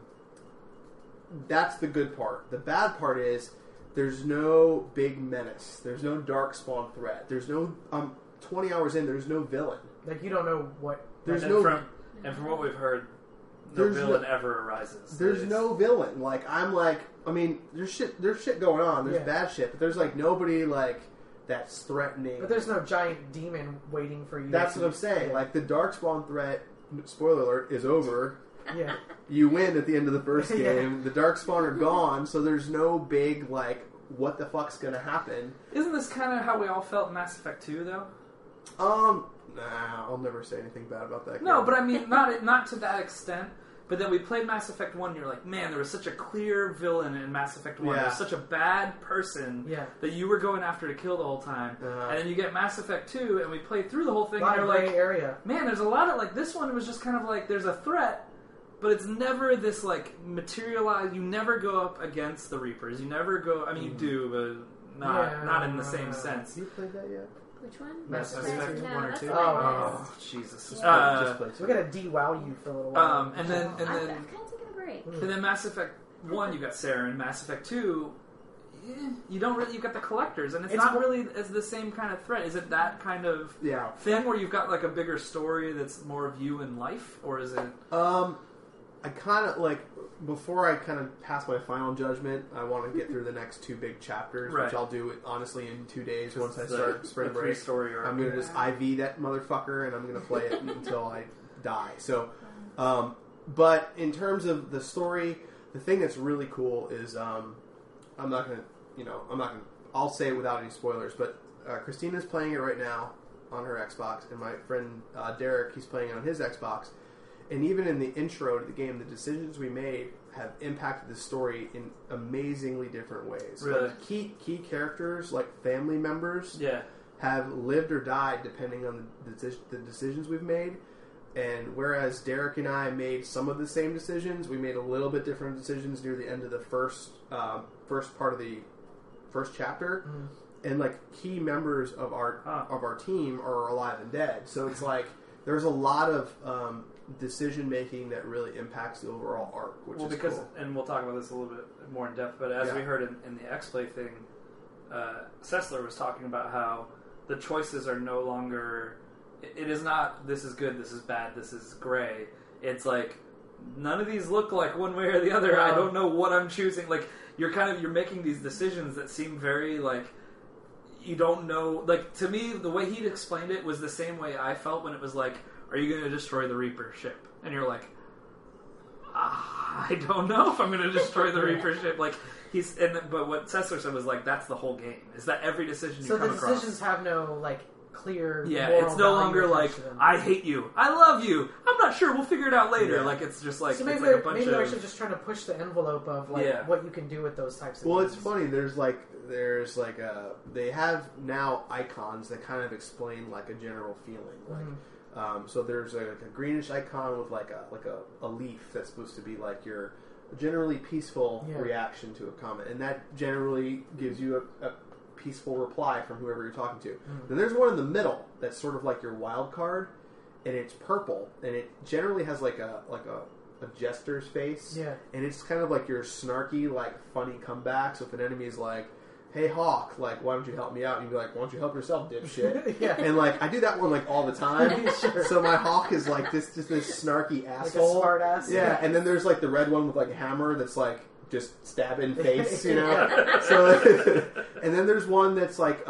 that's the good part. The bad part is there's no big menace. There's no Darkspawn threat. There's no 20 hours in. There's no villain. Like you don't know what. There's and from what we've heard, no villain ever arises. There's no villain. Like I'm like, I mean, there's shit going on. There's bad shit, but there's like nobody like that's threatening. But there's no giant demon waiting for you. That's what I'm saying. Yeah. Like the Darkspawn threat, spoiler alert, is over. Yeah. You win at the end of the first game. The Darkspawn are gone, so there's no big like, what the fuck's gonna happen? Isn't this kind of how we all felt in Mass Effect 2, though? Nah, I'll never say anything bad about that game. No, but I mean, not to that extent. But then we played Mass Effect 1, and you're like, man, there was such a clear villain in Mass Effect 1. Yeah. There was such a bad person that you were going after to kill the whole time. And then you get Mass Effect 2, and we played through the whole thing, and you're like, area. Man, there's a lot of, like, this one was just kind of like, there's a threat, but it's never this, like, materialized. You never go up against the Reapers. You never go, I mean, you do, but not in the same sense. Have you played that yet? Which one? Mass Effect 1 or 2? Oh, Jesus. Just play we're gonna de-wow you for a little while. And then I've kind of taken a break. And then Mass Effect 1, you got Saren. Mass Effect 2, you don't really, you've got the collectors, and it's not really as the same kind of threat. Is it that kind of thing where you've got like a bigger story that's more of you in life, or is it? I kind of like, before I kind of pass my final judgment, I want to get through the next two big chapters, which I'll do honestly in 2 days once I start spring break. I'm going to just IV that motherfucker, and I'm going to play it until I die. So, but in terms of the story, the thing that's really cool is I'm not going to, I'll say it without any spoilers, but Christina's playing it right now on her Xbox, and my friend Derek, he's playing it on his Xbox. And even in the intro to the game, the decisions we made have impacted the story in amazingly different ways. Really? Like key characters, like family members, have lived or died depending on the decisions we've made. And whereas Derek and I made some of the same decisions, we made a little bit different decisions near the end of the first part of the first chapter. And like key members of our team are alive and dead. So it's like there's a lot of decision making that really impacts the overall arc, which is cool. And we'll talk about this a little bit more in depth, but as we heard in the X-Play thing, Sessler was talking about how the choices are no longer, it is not this is good, this is bad, this is gray. It's like none of these look like one way or the other. I don't know what I'm choosing. Like you're making these decisions that seem very like you don't know. Like to me, the way he'd explained it was the same way I felt when it was like, are you going to destroy the Reaper ship? And you're like, I don't know if I'm going to destroy the Reaper ship. Like but what Sessler said was like, that's the whole game. Is that every decision you come across. So the decisions have no like clear. Yeah, it's no longer like I hate you, I love you. I'm not sure. We'll figure it out later. Yeah. Like it's just like so maybe it's like a bunch they're actually just trying to push the envelope of like what you can do with those types of. Well, games. it's funny. There's like there's like they have now icons that kind of explain like a general feeling. Like, so there's a greenish icon with like a leaf that's supposed to be like your generally peaceful reaction to a comment, and that generally gives you a peaceful reply from whoever you're talking to. Then there's one in the middle that's sort of like your wild card, and it's purple, and it generally has like a jester's face, and it's kind of like your snarky, like funny comeback. So if an enemy is like, "Hey Hawk, like why don't you help me out?" and you'd be like, "Why don't you help yourself, dipshit?" And like I do that one like all the time. So my Hawk is like this snarky asshole, like a smart ass. Yeah, and then there's like the red one with like a hammer that's like just stabbing face, you know. So and then there's one that's like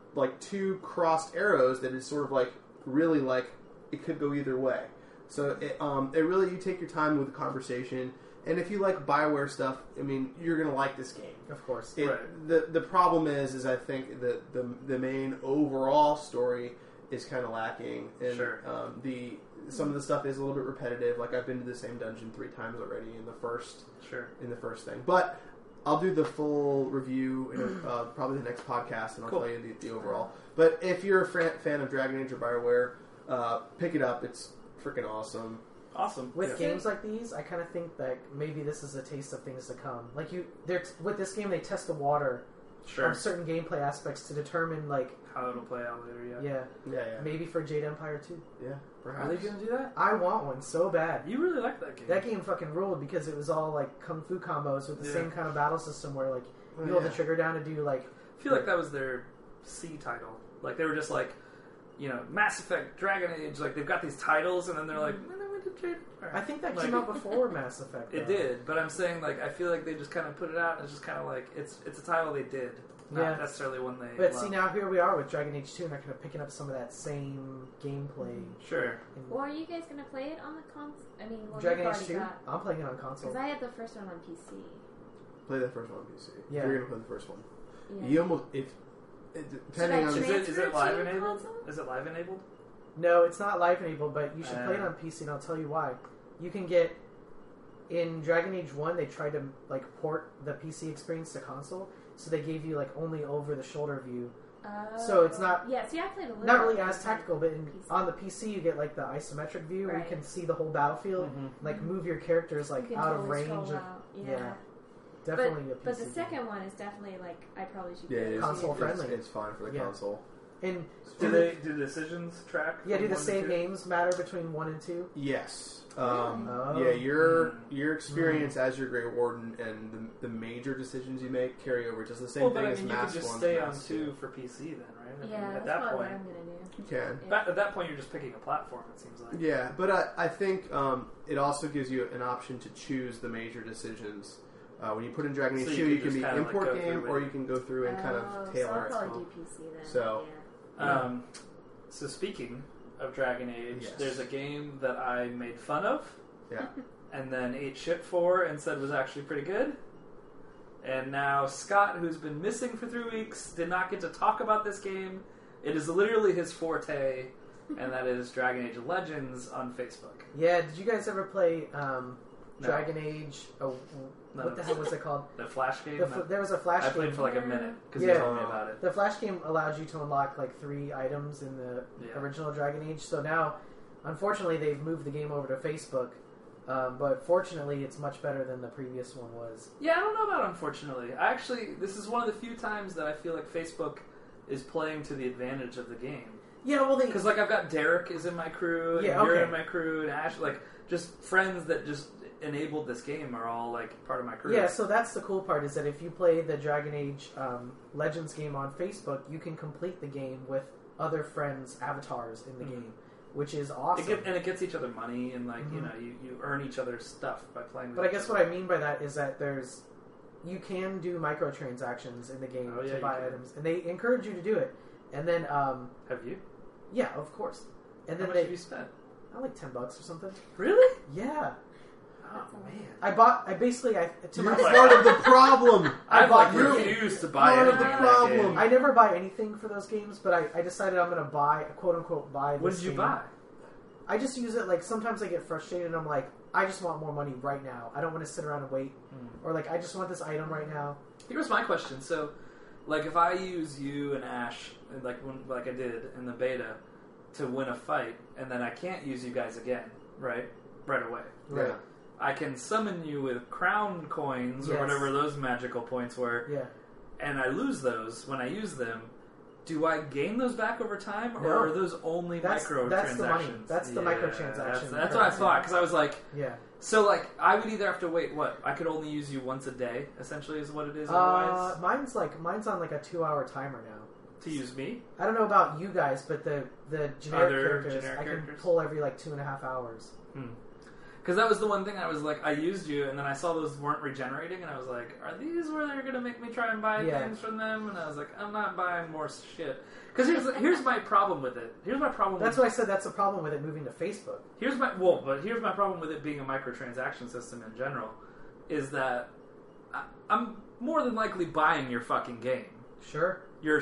two crossed arrows that is sort of like really like it could go either way. So it really, you take your time with the conversation, and if you like BioWare stuff, I mean, you're gonna like this game. Of course. The problem is I think that the main overall story is kind of lacking, and some of the stuff is a little bit repetitive. Like I've been to the same dungeon 3 times already in the first thing, but I'll do the full review in probably the next podcast, and I'll tell you the overall. But if you're a fan of Dragon Age or BioWare, pick it up. It's freaking awesome. With games like these, I kind of think that maybe this is a taste of things to come. Like with this game, they test the water on certain gameplay aspects to determine like how it'll play out later. Yeah. Maybe for Jade Empire 2. Yeah, perhaps. Are they gonna do that? I want one so bad. You really like that game. That game fucking ruled because it was all like kung fu combos with the same kind of battle system where like you hold the trigger down to do like. I feel like that was their C title. Like they were just like, you know, Mass Effect, Dragon Age. Like they've got these titles, and then they're like, I think that came out before Mass Effect. It did, but I'm saying like I feel like they just kind of put it out, and it's just kind of like it's a title they did, not necessarily one they. But see, now here we are with Dragon Age 2, and they're kind of picking up some of that same gameplay. Sure. Well, are you guys gonna play it on the console? I mean, Dragon Age 2. I'm playing it on console because I had the first one on PC. Play the first one on PC. Yeah. You're gonna play the first one. Yeah. You almost depending on is it live enabled? Is it live enabled? No, it's not live enabled, but you should play it on PC, and I'll tell you why. You can get in Dragon Age 1. They tried to like port the PC experience to console, so they gave you like only over the shoulder view. So it's not see, I played a little not really as tactical, but on the PC you get like the isometric view where you can see the whole battlefield, like move your characters like out of range. Definitely a PC. But the second one is definitely like I probably should. Yeah, it console is, friendly. It's fine for the console. And do the decisions track? Yeah, do the save games matter between 1 and 2? Yes. Yeah, your experience as your Grey Warden and the major decisions you make carry over. It's the same thing as Mass 1. You can just stay on 2 for PC then, right? Yeah, at that's that point, what I'm gonna do. You can. Yeah. At that point, you're just picking a platform. It seems like. Yeah, but I think it also gives you an option to choose the major decisions. When you put in Dragon Age 2, you can be import game, or you can go through and kind of tailor it. So I'll probably do PC then. So. Yeah. So speaking of Dragon Age, there's a game that I made fun of, and then ate shit for, and said was actually pretty good. And now Scott, who's been missing for 3 weeks, did not get to talk about this game. It is literally his forte, and that is Dragon Age Legends on Facebook. Yeah, did you guys ever play Dragon Age? What the hell was it called? The Flash game? There was a Flash game. I played for like a minute because you told me about it. The Flash game allows you to unlock like 3 items in the original Dragon Age. So now, unfortunately, they've moved the game over to Facebook. But fortunately, it's much better than the previous one was. Yeah, I don't know about unfortunately. This is one of the few times that I feel like Facebook is playing to the advantage of the game. Yeah, well, because like I've got Derek is in my crew, and you're in my crew, and Ash, like just friends that just enabled this game are all like part of my crew. Yeah, so that's the cool part is that if you play the Dragon Age Legends game on Facebook, you can complete the game with other friends' avatars in the game, which is awesome. It gets each other money, and like you know, you earn each other's stuff by playing. But I guess what I mean by that is that you can do microtransactions in the game to buy items, and they encourage you to do it. And then have you? Yeah, of course. And then how much have you spent? Like $10 or something. Really? Yeah. Oh man! You're part of the problem. I refused to buy anything. Part of the problem. I never buy anything for those games, but I decided I'm going to buy, quote unquote, buy this. What did you buy? I just use it like sometimes I get frustrated and I'm like, I just want more money right now. I don't want to sit around and wait, or like I just want this item right now. Here's my question: so, Like if I use you and Ash, like I did in the beta, to win a fight, and then I can't use you guys again, right away. Right. I can summon you with crown coins or whatever those magical points were. Yeah. And I lose those when I use them. Do I gain those back over time, or are those only microtransactions? That's the money. That's the microtransaction. That's what I thought, because I was like, yeah. So, like, I would either have to wait, I could only use you once a day, essentially, is what it is otherwise? Mine's on like a 2-hour timer now. To use me? I don't know about you guys, but the generic characters, I can pull every like 2.5 hours. Because that was the one thing I was like, I used you, and then I saw those weren't regenerating, and I was like, are these where they're going to make me try and buy things from them? And I was like, I'm not buying more shit. Because here's my problem with it. That's why I said that's a problem with it moving to Facebook. Here's my problem with it being a microtransaction system in general, is that I'm more than likely buying your fucking game. Sure. Your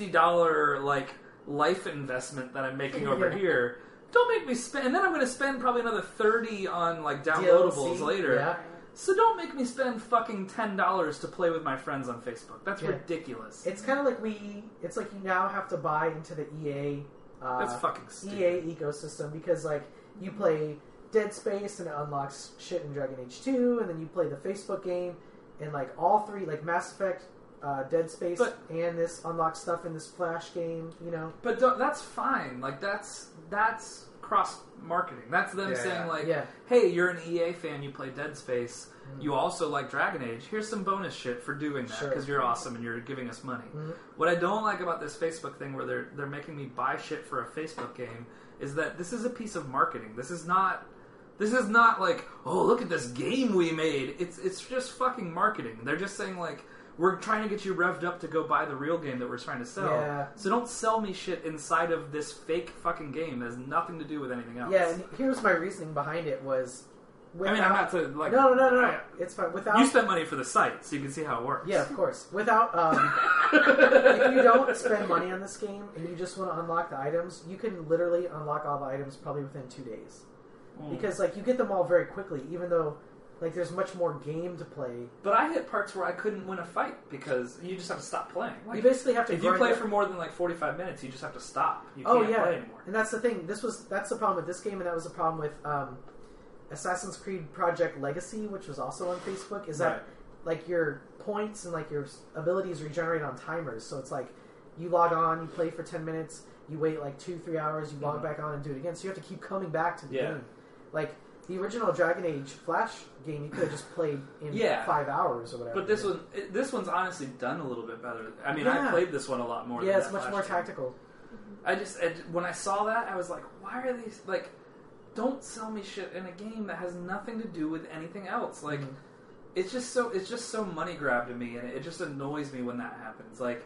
$60 like life investment that I'm making over here. Don't make me spend, and then I'm going to spend probably another $30 on like downloadables later. Yeah. So don't make me spend fucking $10 to play with my friends on Facebook. That's ridiculous. It's kind of like it's like you now have to buy into the EA. That's fucking stupid. EA ecosystem, because like you play Dead Space and it unlocks shit in Dragon Age 2, and then you play the Facebook game, and like all three, like Mass Effect, Dead Space, and this unlocks stuff in this Flash game, you know. But that's fine. Like that's cross marketing. That's them saying like, hey, you're an EA fan, you play Dead Space, you also like Dragon Age. Here's some bonus shit for doing that because you're awesome and you're giving us money. What I don't like about this Facebook thing where they're making me buy shit for a Facebook game is that this is a piece of marketing. This is not like, oh, look at this game we made. It's just fucking marketing. They're just saying like, we're trying to get you revved up to go buy the real game that we're trying to sell. Yeah. So don't sell me shit inside of this fake fucking game that has nothing to do with anything else. Yeah, and here's my reasoning behind it was... I'm not to, like... No. It's fine. You spent money for the site, so you can see how it works. Yeah, of course. Without... if you don't spend money on this game and you just want to unlock the items, you can literally unlock all the items probably within 2 days. Because, like, you get them all very quickly, even though... Like, there's much more game to play. But I hit parts where I couldn't win a fight because you just have to stop playing. Like, you basically have to... If you play for more than, like, 45 minutes, you just have to stop. You can't play anymore. And that's the thing. That's the problem with this game, and that was the problem with Assassin's Creed Project Legacy, which was also on Facebook, is that, like, your points and, like, your abilities regenerate on timers. So it's like, you log on, you play for 10 minutes, you wait, like, 2-3 hours, you log back on and do it again. So you have to keep coming back to the game. Like... The original Dragon Age Flash game, you could have just played in 5 hours or whatever. But this one's honestly done a little bit better. I mean, I played this one a lot more. Yeah, it's much more tactical. When I saw that, I was like, why are these like? Don't sell me shit in a game that has nothing to do with anything else. Like, it's just so money grab to me, and it just annoys me when that happens. Like,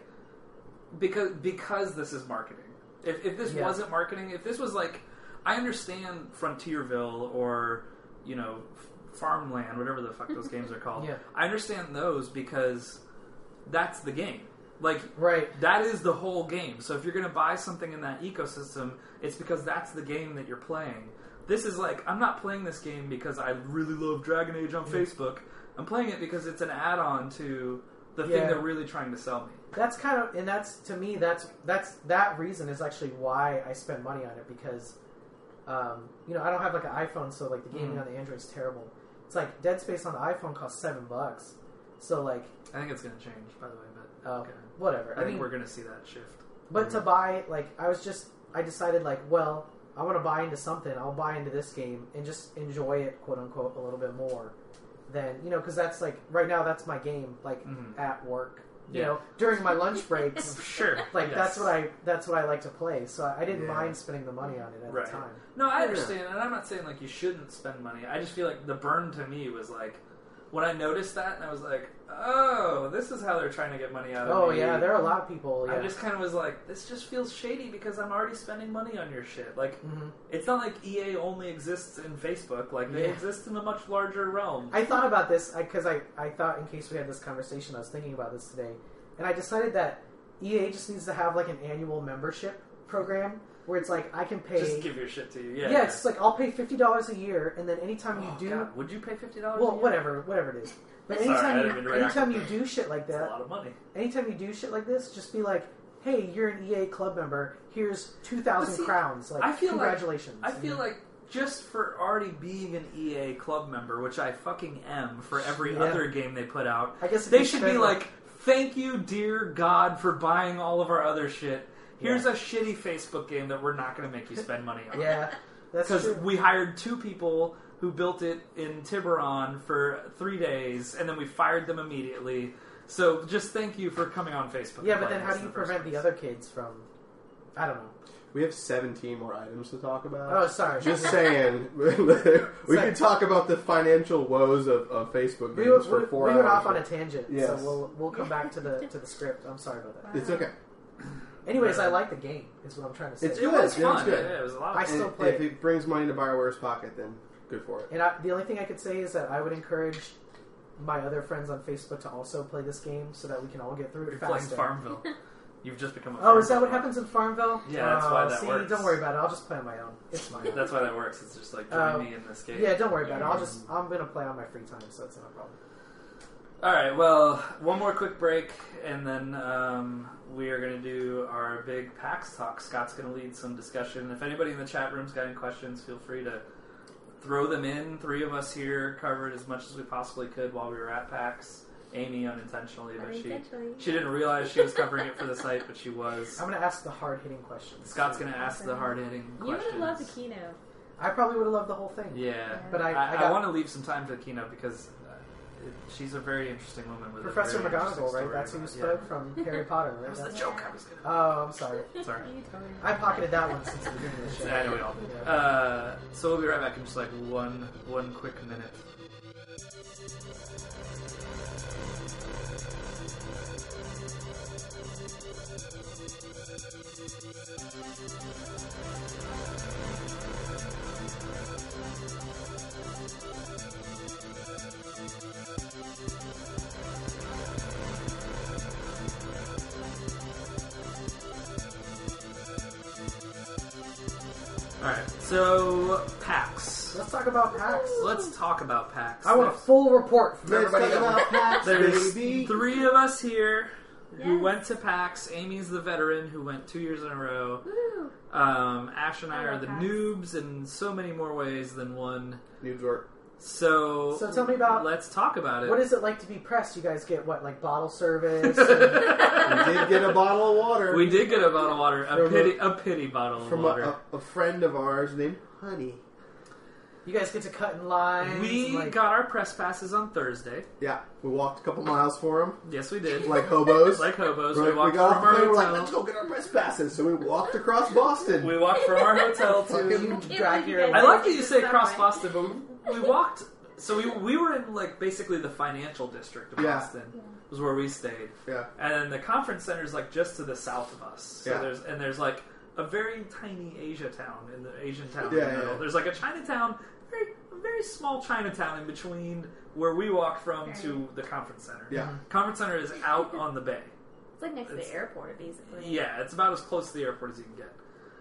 because this is marketing. If this wasn't marketing, if this was like. I understand Frontierville or, you know, Farmland, whatever the fuck those games are called. Yeah. I understand those because that's the game. Like, that is the whole game. So if you're going to buy something in that ecosystem, it's because that's the game that you're playing. This is like, I'm not playing this game because I really love Dragon Age on Facebook. I'm playing it because it's an add-on to the thing they're really trying to sell me. That's kind of, and that's, to me, that reason is actually why I spend money on it, because... you know, I don't have like an iPhone, so like the gaming on the Android is terrible. It's like Dead Space on the iPhone costs $7, so like I think it's going to change, by the way, but whatever. I think we're going to see that shift. But to buy, like, I decided like, well, I want to buy into something. I'll buy into this game and just enjoy it, quote unquote, a little bit more than, you know, because that's like right now that's my game, like at work. You know, during my lunch breaks, sure. Like that's what I like to play. So I didn't mind spending the money on it at the time. No, I understand, and I'm not saying like you shouldn't spend money. I just feel like the burn to me was like when I noticed that, and I was like, oh, this is how they're trying to get money out of me. Oh yeah, there are a lot of people. Yeah. I just kind of was like, this just feels shady because I'm already spending money on your shit. Like, it's not like EA only exists in Facebook. Like, they exist in a much larger realm. I thought about this because I thought in case we had this conversation, I was thinking about this today, and I decided that EA just needs to have like an annual membership program where it's like I can pay. Just give your shit to you. Yeah, it's like I'll pay $50 a year, and then anytime you do, God, would you pay $50? Well, whatever it is. But Sorry, I anytime, didn't mean to react anytime with you do shit like That's a that, lot of money. anytime you do shit like this, just be like, "Hey, you're an EA club member. Here's 2,000 But see, crowns. Like, I feel like- congratulations." I feel like just for already being an EA club member, which I fucking am for every Yeah. other game they put out, I guess if they you should be spend, like, thank you, dear God, for buying all of our other shit. Here's Yeah. a shitty Facebook game that we're not going to make you spend money on. yeah, that's Because true. we hired 2 people who built it in Tiburon for 3 days, and then we fired them immediately. So just thank you for coming on Facebook. Yeah, and but then playing how us do in you the first prevent the place. other kids from? I don't know. We have 17 more items to talk about. Oh, sorry. Just saying. We could talk about the financial woes of Facebook We, games we, for 4 we hours. went off on a tangent, Yes. so we'll come back to the script. I'm sorry about that. It's okay. Anyways, I like the game. Is what I'm trying to say. It's It good. was Yeah, it's fun. good. Yeah, it was a lot I of fun. still And play if it. it brings money to BioWare's pocket, then good for it. And the only thing I could say is that I would encourage my other friends on Facebook to also play this game so that we can all get through You're it playing faster. Farmville. You've just become a Oh, is that Farmville what fan. happens in Farmville? Yeah, that's why that see, works. Don't worry about it. I'll just play on my own. It's fine. That's why that works. It's just like, join me in this game. Yeah, don't worry about it. I'm gonna play on my free time, so it's not a problem. Alright, well, one more quick break, and then we are going to do our big PAX talk. Scott's going to lead some discussion. If anybody in the chat room's got any questions, feel free to throw them in. 3 of us here covered as much as we possibly could while we were at PAX. Amy unintentionally, but she didn't realize she was covering it for the site, but she was. I'm gonna ask the hard-hitting questions. Scott's going to ask the hard-hitting You would questions. have loved the keynote. I probably would have loved the whole thing. Yeah, But I I got want to leave some time for the keynote because she's a very interesting woman with Professor a very interesting McGonagall, right? story That's who you about it. spoke from Harry Potter, right? That was the That's- joke I was going to Oh, I'm sorry. Sorry. You totally I pocketed that one since the beginning of the show. I know we all did. Yeah. So we'll be right back in just like one quick minute. Alright, so PAX. Let's talk about PAX. Let's talk about PAX. I want a full report from Let's everybody. talk about PAX, There's baby. 3 of us here who Yes. went to PAX. Amy's the veteran who went 2 years in a row. Woo! Ash and I I are love the PAX. noobs in so many more ways than one. Noobs work. So tell me about let's talk about it. What is it like to be pressed? You guys get what, like bottle service? We did get a bottle of water. We did get a bottle of water, From a pity bottle of from water. a friend of ours named Honey. You guys get to cut in lines. We and, like, got our press passes on Thursday. Yeah, we walked a couple miles for him, Yes, we did. like hobos. Like hobos. We're We like, walked we got from off the our plane, we're like, hotel. let's go get our press passes. So we walked across Boston. We walked from our hotel to. You drag your. I like that you say cross Boston, but we walked. So we were in like basically the financial district of Yeah. Boston. Was where we stayed, Yeah, and then the conference center is like just to the south of us. So Yeah. there's like a very tiny Asia town in the Asian town Yeah, in the middle. yeah. There's like a Chinatown, very small Chinatown in between where we walked from to the conference center. yeah. Conference center is out on the bay. It's like next to It's- the airport, basically. Yeah, it's about as close to the airport as you can get.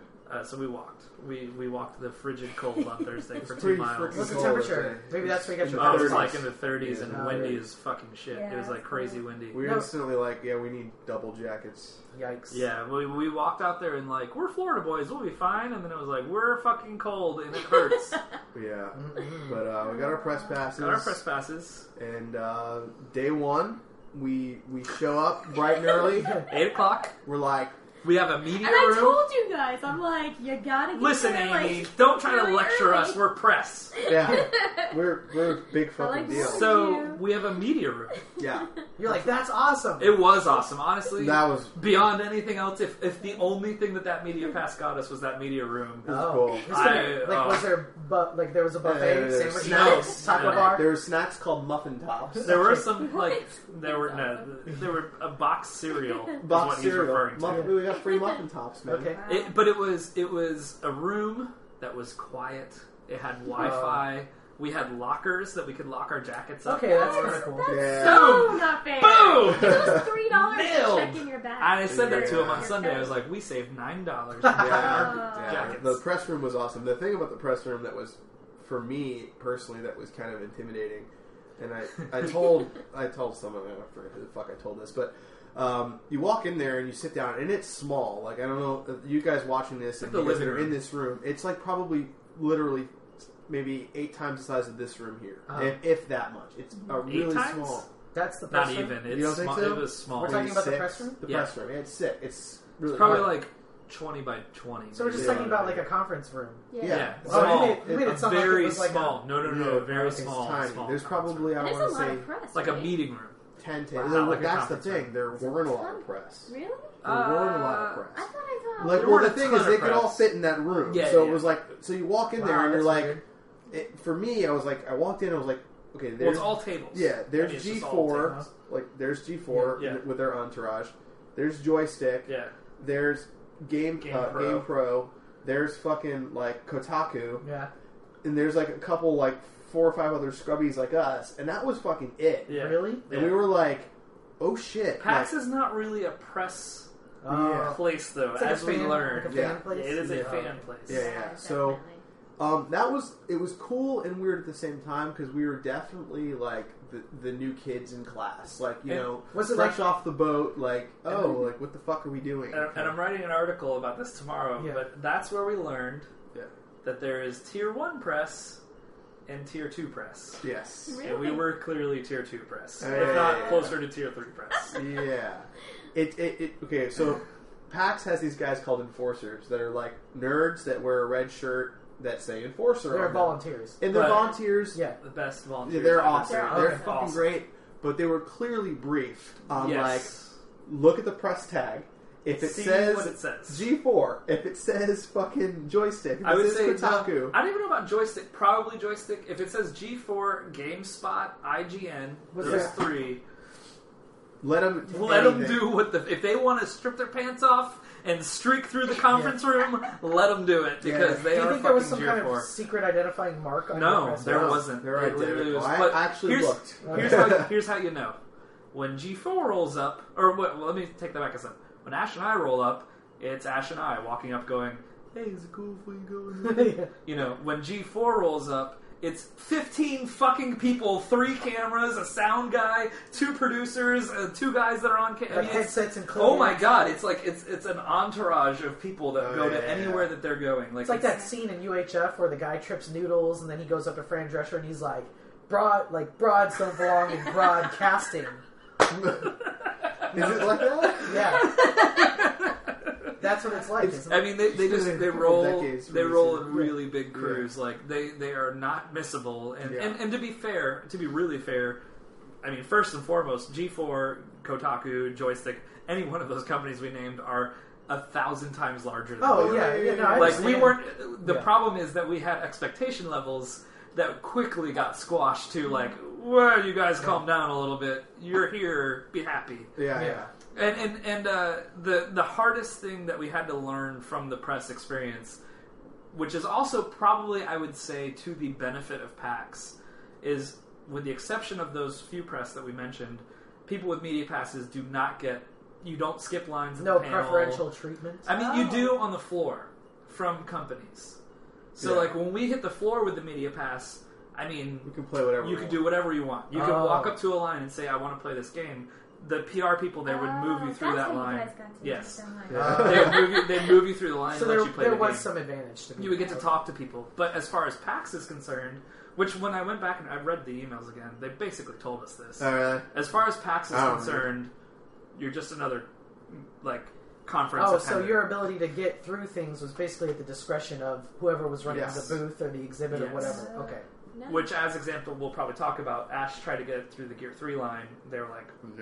So we walked. We walked the frigid cold on Thursday for 2 pretty miles. freaking What's the cold temperature? that day. Maybe that's where you get your. Oh, it was press like pass. in the 30s and Yeah. windy as fucking shit. Yeah, It was like that's crazy cool. windy. We were instantly like, yeah, we need double jackets. Yikes. Yeah, we walked out there and like, we're Florida boys, we'll be fine. And then it was like, we're fucking cold and it hurts. Yeah, Mm-mm. but we got our press passes. Got our press passes. And day one, we show up bright and early. 8 o'clock. We're like, We have a media And I room. told you guys, I'm like, you gotta get Listen, there, Amy, like, don't try to really lecture early. us. We're press. yeah, we're a big fucking like deal. this. So we have a media room. Yeah, You're like, that's awesome. It was awesome, honestly. that was Beyond anything else, if the only thing that media pass got us was that media room, Oh. cool. Was there, was there like there was a buffet, there's sandwich, snacks. taco No. bar? There were snacks called muffin tops. there were some there were a box cereal. is Box what he's cereal. referring to. Muffin, we got free muffin tops, man. Okay. But it was a room that was quiet. It had Wi-Fi. We had lockers that we could lock our jackets up. Okay, that's for. kind of cool. That's Yeah. so not fair. Boom! It was $3 Nailed. to check in your bag. And I said that to him on Yeah. Sunday. I was like, we saved $9. Yeah, Jackets. the press room was awesome. The thing about the press room that was, for me personally, that was kind of intimidating. and I told someone, I forget who the fuck I told this, but you walk in there and you sit down, and it's small. Like, I don't know, you guys watching this and you guys that are in this room, it's like probably literally maybe 8 times the size of this room here, if that much. It's a really small. That's the press Not room? even. It's You don't think so? It was small. We're talking about the press room? The press room. Yeah, it's sick. It's really probably like 20 by 20. So we're just talking about like a conference room. Yeah. Oh, you made it sound like very it was like small. No, very small. Tiny. Small. There's probably, I There's want a to lot say, of press, like right? a meeting room. 10 Wow, tables. like a That's the conference thing. room. There weren't a lot of press. Really? There weren't a lot of press. I thought. Like, There well, weren't the a thing ton is, of they could all press. fit in that room. Yeah, so yeah. it was like, so you walk in there Wow, and you're that's like, weird. for me, I was like, I walked in, I was like, okay, Well, there's it's all tables. yeah, there's I mean, it's just all G4, tables. like there's G4 Yeah. with their entourage. There's Joystick. Yeah. There's Game Pro. Game Pro. There's fucking like Kotaku, Yeah. and there's like a couple like 4 or 5 other scrubbies like us, and that was fucking it. Yeah. Really? And we were like, oh shit. PAX like, is not really a press Yeah. place, though, It's like as a we fan, learned. like a Yeah. fan place? It is a Yeah. fan place. Yeah. So, it was cool and weird at the same time because we were definitely like the new kids in class, like you And know, was it fresh like- off the boat, like like what the fuck are we doing? And I'm writing an article about this tomorrow, Yeah. but that's where we learned Yeah. that there is Tier 1 press and Tier 2 press. Yes. Really? And we were clearly Tier 2 press, Yeah, if not yeah, yeah. closer to Tier 3 press. Yeah. It okay, so PAX has these guys called enforcers that are like nerds that wear a red shirt that say enforcer. They're on them. volunteers. And they're But- volunteers. Yeah. The best Yeah, volunteers. they're I've ever awesome. seen. They're Okay. fucking Awesome. great. But they were clearly briefed on Yes. like, look at the press tag. If it See says what it says. G4, if it says fucking Joystick, if I it would says say Kotaku, I don't even know about Joystick. Probably Joystick. If it says G4, GameSpot, IGN, Was those that- 3, let them do what if they want to strip their pants off and streak through the conference room, let them do it because Yeah. they Do you are think there was fucking some kind G4. of secret identifying mark on your No, press there box? wasn't. They're It literally identical. was- I but actually here's- looked. Here's how you know. When G4 rolls up, or what? Well, let me take that back a second. When Ash and I roll up, it's Ash and I walking up, going, "Hey, is it cool if we go in there?" Yeah. You know, when G4 rolls up, it's 15 fucking people, 3 cameras, a sound guy, 2 producers, 2 guys that are on camera. Like headsets and Oh my clothing. god! It's like it's an entourage of people that go to yeah, anywhere yeah. that they're going. It's like that scene in UHF where the guy trips noodles and then he goes up to Fran Drescher and he's like, broads don't belong in broadcasting. Is it like that? Yeah. That's what it's like. Isn't it? I mean, they just been they a couple roll decades they from roll this. in really big crews. Like they are not missable. And, Yeah. and to be fair, to be really fair, I mean, first and foremost, G4, Kotaku, Joystick, any one of those companies we named are 1,000 times larger than Oh we yeah, are. yeah. No, I Like we understand. weren't. The Yeah. problem is that we had expectation levels that quickly got squashed to like, well, you guys calm down a little bit. You're here, be happy. Yeah, Yeah. yeah. And the hardest thing that we had to learn from the press experience, which is also probably, I would say, to the benefit of PAX, is with the exception of those few press that we mentioned, people with media passes do not get. You don't skip lines at No the panel. preferential treatment. I mean, you do on the floor from companies. So, Yeah. like, when we hit the floor with the media pass, I mean, You can play whatever you you can want. do whatever you want. You can Oh. walk up to a line and say, I want to play this game. The PR people there would move you through that line. Yes. Yeah. They'd move you through the line So and let there, you play there the was game. some advantage to me. You would get to talk to people. But as far as PAX is concerned, which when I went back and I read the emails again, they basically told us this. Oh, really? As far as PAX is Oh, concerned, you're just another, like, conference Oh, attendant. so your ability to get through things was basically at the discretion of whoever was running Yes. the booth or the exhibit Yes. or whatever. Okay. No. Which, as example, we'll probably talk about. Ash tried to get through the Gear 3 line. They were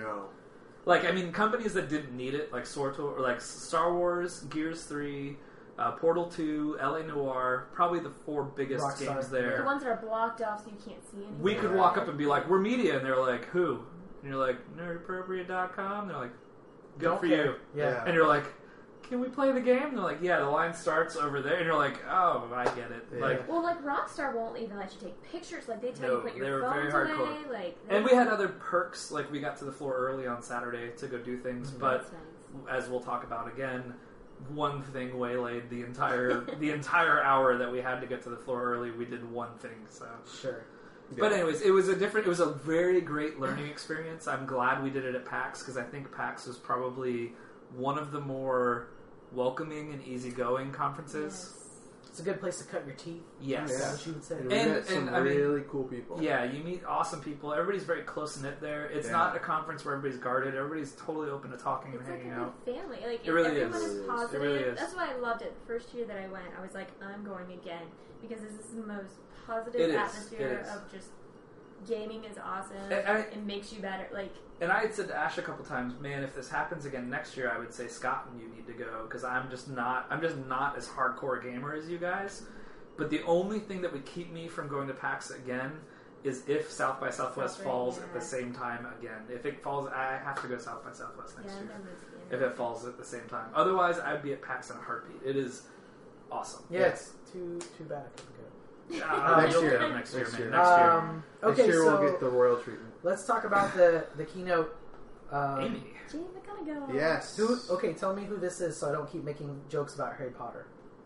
like, I mean, companies that didn't need it, like Sortor, or like Star Wars, Gears 3, Portal 2, LA Noire, probably the 4 biggest Rockstar. games The there. ones that are blocked off so you can't see anything. We could walk up and be like, we're media, and they're like, who? And you're like, nerdappropriate.com? They're like, good Don't for care. you. Yeah. And you're like, can we play the game? And they're like, yeah, the line starts over there. And you're like, oh, I get it. Yeah. Like, Well, like Rockstar won't even let you take pictures. Like they tell No, you to put they your were very phones away. hardcore. Like, and we had other perks, like we got to the floor early on Saturday to go do things, but That's nice. as we'll talk about again, one thing waylaid the entire hour that we had to get to the floor early. We did one thing, so Sure. But anyways, it was a very great learning experience. I'm glad we did it at PAX because I think PAX was probably one of the more welcoming and easygoing conferences. Yes. It's a good place to cut your teeth. Yes. Is that what you would say? And we met some really cool people. Yeah, you meet awesome people. Everybody's very close-knit there. It's not a conference where everybody's guarded. Everybody's totally open to talking and hanging out. It's like a good family. Like, It really everyone is. is positive. It really is. That's why I loved it. The first year that I went, I was like, I'm going again. Because this is the most positive It is. atmosphere It is. of just gaming is awesome. And it makes you better. Like, And I had said to Ash a couple times, man, if this happens again next year, I would say Scott and you need to go because I'm just not as hardcore a gamer as you guys. But the only thing that would keep me from going to PAX again is if South by Southwest falls at the same time again. If it falls, I have to go South by Southwest next year. If it falls at the same time, otherwise I'd be at PAX in a heartbeat. It is awesome. Yeah, it's too bad I couldn't go. Next You'll year. go next year, Next man. year. Next year. Okay, Next year so we'll get the royal treatment. let's talk about the keynote. Amy. Jane McGonagall. Yes. Okay, tell me who this is so I don't keep making jokes about Harry Potter.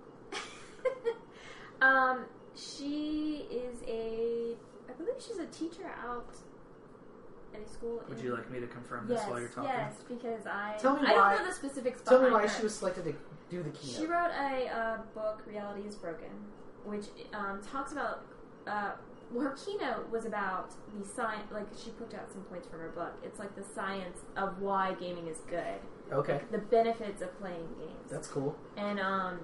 She is I believe she's a teacher out at a school. Would you like me to confirm this while you're talking? Yes, because Tell me I why- don't know the specifics Tell me behind why her. she was selected to do the keynote. She wrote a book, Reality is Broken, which talks about. Her keynote was about the science. Like, she picked out some points from her book. It's like the science of why gaming is good. Okay, The benefits of playing games. that's cool. And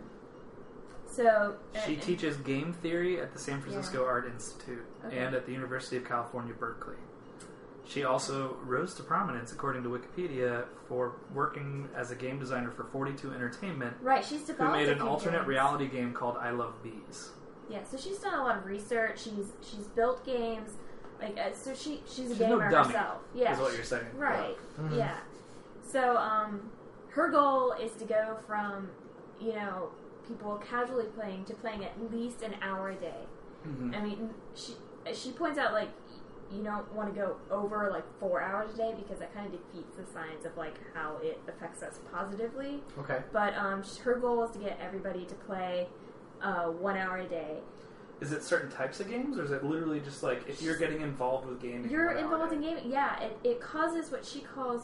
so She teaches game theory at the San Francisco Art Institute and at the University of California, Berkeley. She also rose to prominence, according to Wikipedia, for working as a game designer for 42 Entertainment, right. She's who developed made a an few alternate games. reality game called I Love Bees. Yeah, so she's done a lot of research. She's built games. Like, so she's a no gamer dummy, herself. Yeah, is what you're saying. right. Mhm. Yeah. So her goal is to go from people casually playing to playing at least an hour a day. Mm-hmm. I mean, she points out, like, you don't want to go over like 4 hours a day because that kind of defeats the science of like how it affects us positively. Okay. But her goal is to get everybody to play 1 hour a day. Is it certain types of games, or is it literally just like if you're getting involved with gaming? You're involved in gaming. Yeah, it causes what she calls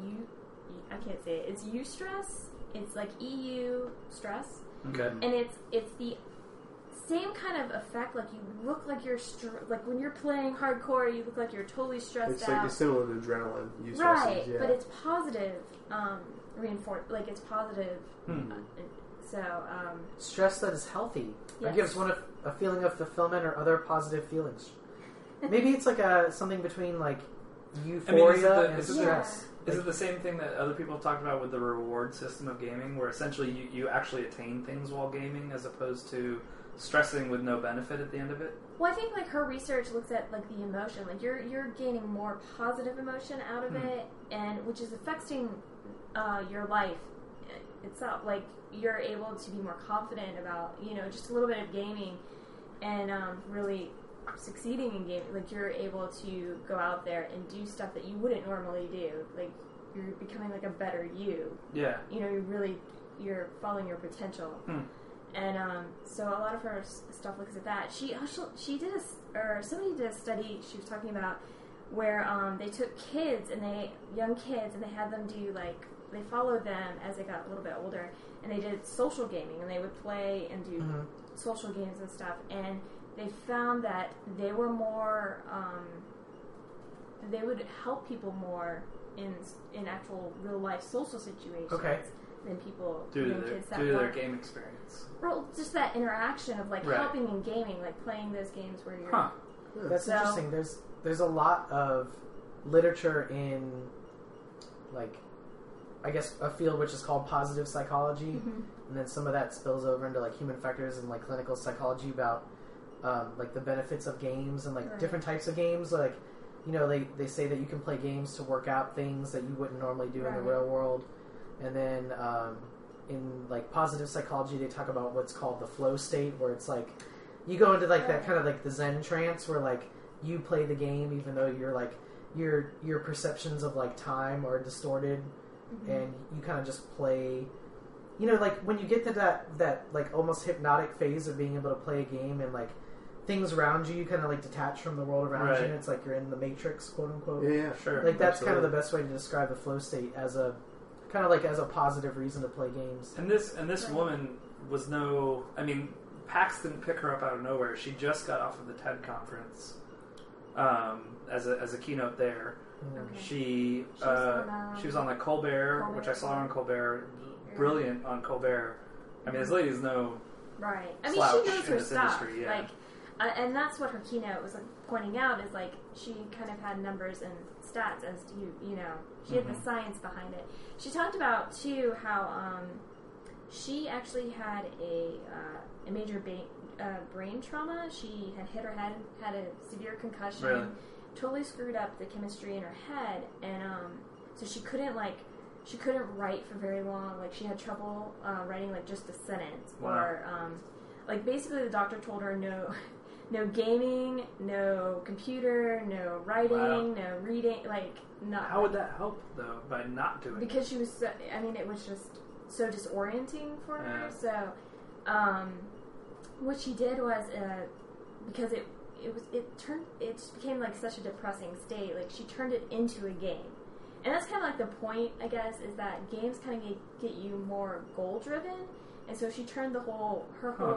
I can't say it. It's eustress. It's like EU stress, Okay. and it's the same kind of effect. Like, you look like you're like when you're playing hardcore, you look like you're totally stressed It's out. like similar to adrenaline. You Right, yeah. but it's positive. Like, it's positive. So Stress that is healthy. Yes. It gives one a feeling of fulfillment or other positive feelings. Maybe it's like something between like euphoria and stress. Is it the same thing that other people have talked about with the reward system of gaming, where essentially you actually attain things while gaming as opposed to stressing with no benefit at the end of it? Well, I think like her research looks at like the emotion. Like, you're gaining more positive emotion out of it, and which is affecting your life itself. Like, you're able to be more confident about just a little bit of gaming, and really succeeding in gaming. Like, you're able to go out there and do stuff that you wouldn't normally do. Like, you're becoming like a better you. Yeah. You're following your potential. And so a lot of her stuff looks at that. Somebody did a study she was talking about where they took young kids, and they had them do they followed them as they got a little bit older, and they did social gaming, and they would play and do social games and stuff, and they found that they were more they would help people more in actual real life social situations. Okay. Than people, Due to kids that their weren't. game experience. Well, just that interaction of Right. helping in gaming, like playing those games where you're. Huh. That's So- interesting. There's a lot of literature in, like, I guess a field which is called positive psychology, and then some of that spills over into like human factors and like clinical psychology about like the benefits of games and like Right. different types of games. Like, they say that you can play games to work out things that you wouldn't normally do in the Right. real world. And then in like positive psychology, they talk about what's called the flow state, where it's like you go into like that kind of like the Zen trance, where like you play the game even though you're like your perceptions of like time are distorted, and you kind of just play. Like when you get to that like almost hypnotic phase of being able to play a game and like things around you kind of like detach from the world around Right. you, and it's like you're in the Matrix, quote unquote. Yeah, Sure. Like that's kind of Absolutely. the best way to describe the flow state as a kind of like as a positive reason to play games. And this Right. woman was PAX didn't pick her up out of nowhere. She just got off of the TED conference as a keynote there. Okay. She She was on, she was on like Colbert, Colbert, which I saw her on Colbert. Yeah. Brilliant on Colbert. I mean, this lady is no Right. I mean, slouch she knows in her this stuff. industry, yeah. Like, and that's what her keynote was like pointing out is like she kind of had numbers and stats as you know she had the Mhm. science behind it. She talked about too how she actually had a major brain trauma. She had hit her head, had a severe concussion, Really? totally screwed up the chemistry in her head, and so she couldn't write for very long. Like she had trouble writing like just a sentence, Wow. or like basically the doctor told her no gaming, no computer, no writing, Wow. no reading, like not. How would that help though by not doing it? Because she was so, I mean it was just so disorienting for her. Yeah. So what she did was because it just became like such a depressing state, like she turned it into a game. And that's kind of like the point, I guess, is that games kind of get you more goal driven, and so she turned her whole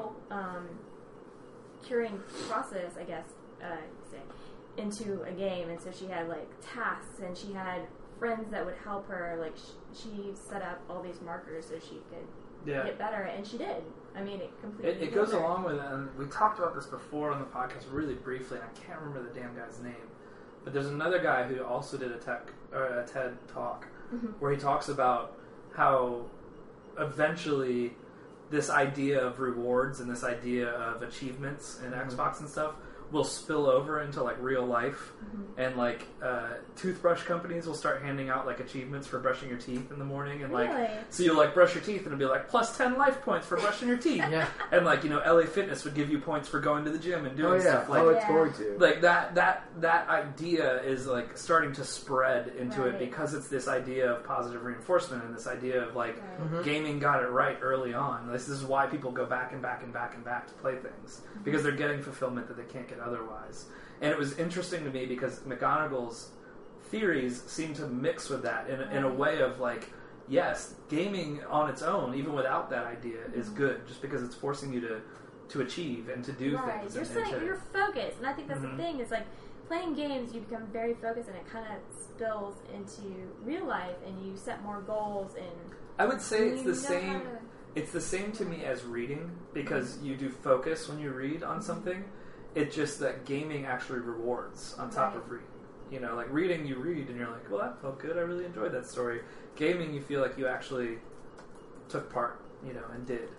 curing process, I guess, say, into a game. And so she had like tasks, and she had friends that would help her. Like she set up all these markers so she could get better, and she did. I mean, it completely. It goes healed her. along with it, and we talked about this before on the podcast really briefly, and I can't remember the damn guy's name. But there's another guy who also did a TED talk where he talks about how eventually this idea of rewards and this idea of achievements in Xbox and stuff will spill over into like real life, and like toothbrush companies will start handing out like achievements for brushing your teeth in the morning, and like Really? so you'll like brush your teeth and it'll be like plus 10 life points for brushing your teeth. Yeah. And like, you know, LA Fitness would give you points for going to the gym and Oh doing yeah, stuff like it's going to. like that idea is like starting to spread into it Right. because it's this idea of positive reinforcement and this idea of like Right. gaming got it right early on. This is why people go back and back and back and back to play things, because they're getting fulfillment that they can't get otherwise. And it was interesting to me because McGonagall's theories seem to mix with that in a way of like, yes, gaming on its own, even without that idea, is good, just because it's forcing you to achieve and to do Right. things. You're and saying to- you're focused, and I think that's the thing. Is like playing games, you become very focused, and it kind of spills into real life, and you set more goals. And I would say it's you the know same. how to- It's the same to me as reading, because you do focus when you read on something. It's just that gaming actually rewards on top Right. of reading. You know, like reading, you read and you're like, well, that felt good. I really enjoyed that story. Gaming, you feel like you actually took part, you know, and did.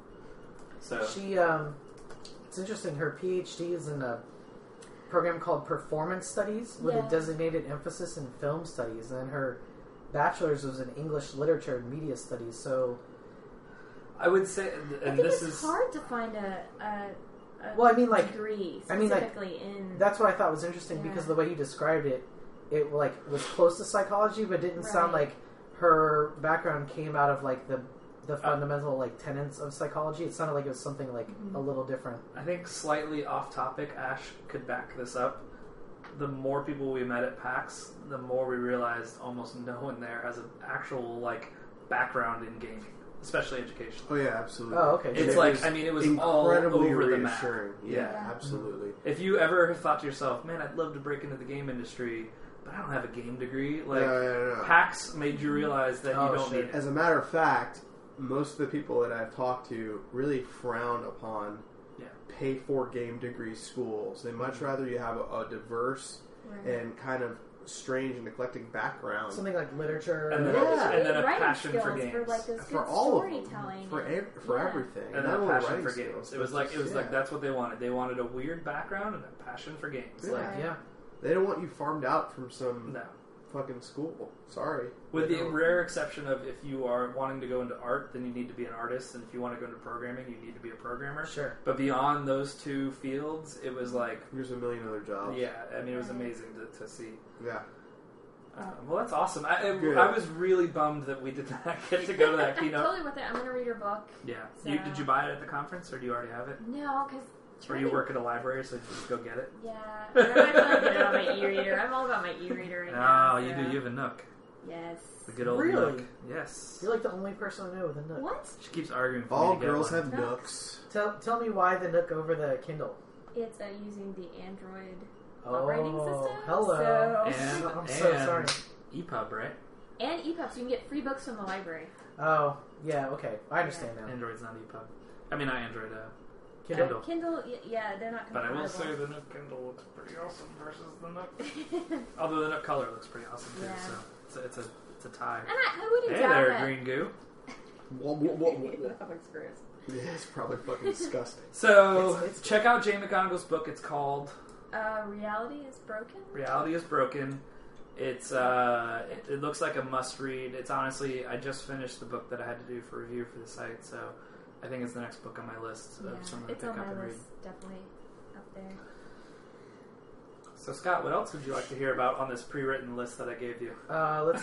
So She, it's interesting. Her PhD is in a program called Performance Studies with Yeah. a designated emphasis in film studies, and then her bachelor's was in English Literature and Media Studies. So, I would say, I and think this it's is hard to find a well, I mean, like, degree I mean, like, specifically in. that's what I thought was interesting Yeah. because the way he described it, it like was close to psychology, but didn't sound Right. like her background came out of like the fundamental like tenets of psychology. It sounded like it was something like a little different. I think slightly off topic, Ash could back this up. The more people we met at PAX, the more we realized almost no one there has an actual like background in gaming, especially education. Oh yeah, absolutely. Oh, okay. It's It like, was I mean, it was all incredibly over the map. reassuring. Yeah, Yeah. absolutely. If you ever thought to yourself, man, I'd love to break into the game industry, but I don't have a game degree, like, No. PAX made you realize that Oh, you don't shit. need it. As a matter of fact, most of the people that I've talked to really frown upon Yeah. pay-for game degree schools. They much rather you have a diverse Right. and kind of strange and eclectic background. Something like literature. And then- Yeah. and then a writing passion for skills games. like those for good all of them, storytelling. for Yeah. everything, And not then a only passion writing for skills, games. It but was like just- that's what they wanted. They wanted a weird background and a passion for games. Yeah. Like, yeah. They don't want you farmed out from some no. fucking school. Sorry. With They the don't. rare exception of if you are wanting to go into art, then you need to be an artist, and if you want to go into programming, you need to be a programmer. Sure. But beyond those two fields, it was like, Here's a million other jobs. yeah, I mean, it was amazing to see. Yeah. Well, that's awesome. I Good. was really bummed that we did not get to go to that keynote. Totally worth it. I'm going to read her book. Yeah. So- Did you buy it at the conference, or do you already have it? No, because Or you work at a library, so just go get it? Yeah. I'm not gonna get it on my e-reader. I'm all about my e-reader right now. Oh, you do. You have a Nook. Yes. The good old Really? Nook. Yes. You're like the only person I know with a Nook. What? She keeps arguing for All me to get girls one. have Nooks. Tell me why the Nook over the Kindle. It's using the Android operating system. Hello. So... And, I'm so and sorry. EPUB, right? And EPUB, so you can get free books from the library. Oh, yeah, okay. I understand now. Android's not EPUB. I mean, not Android. Kindle. Kindle, yeah, they're not But I compatible. will say the Nook Kindle looks pretty awesome versus the Nook. Although the Nook color looks pretty awesome too, Yeah. so it's a tie. And I wouldn't Hey doubt there, that. Green Goo. That looks gross. Yeah, it's probably fucking disgusting. So It's- check out Jane McGonigal's book. It's called Reality is Broken? Reality is Broken. It's it looks like a must read. It's honestly, I just finished the book that I had to do for review for the site, so I think it's the next book on my list Yeah, of something it's to on pick up my and read. list. Definitely up there. So Scott, what else would you like to hear about on this pre-written list that I gave you? Let's.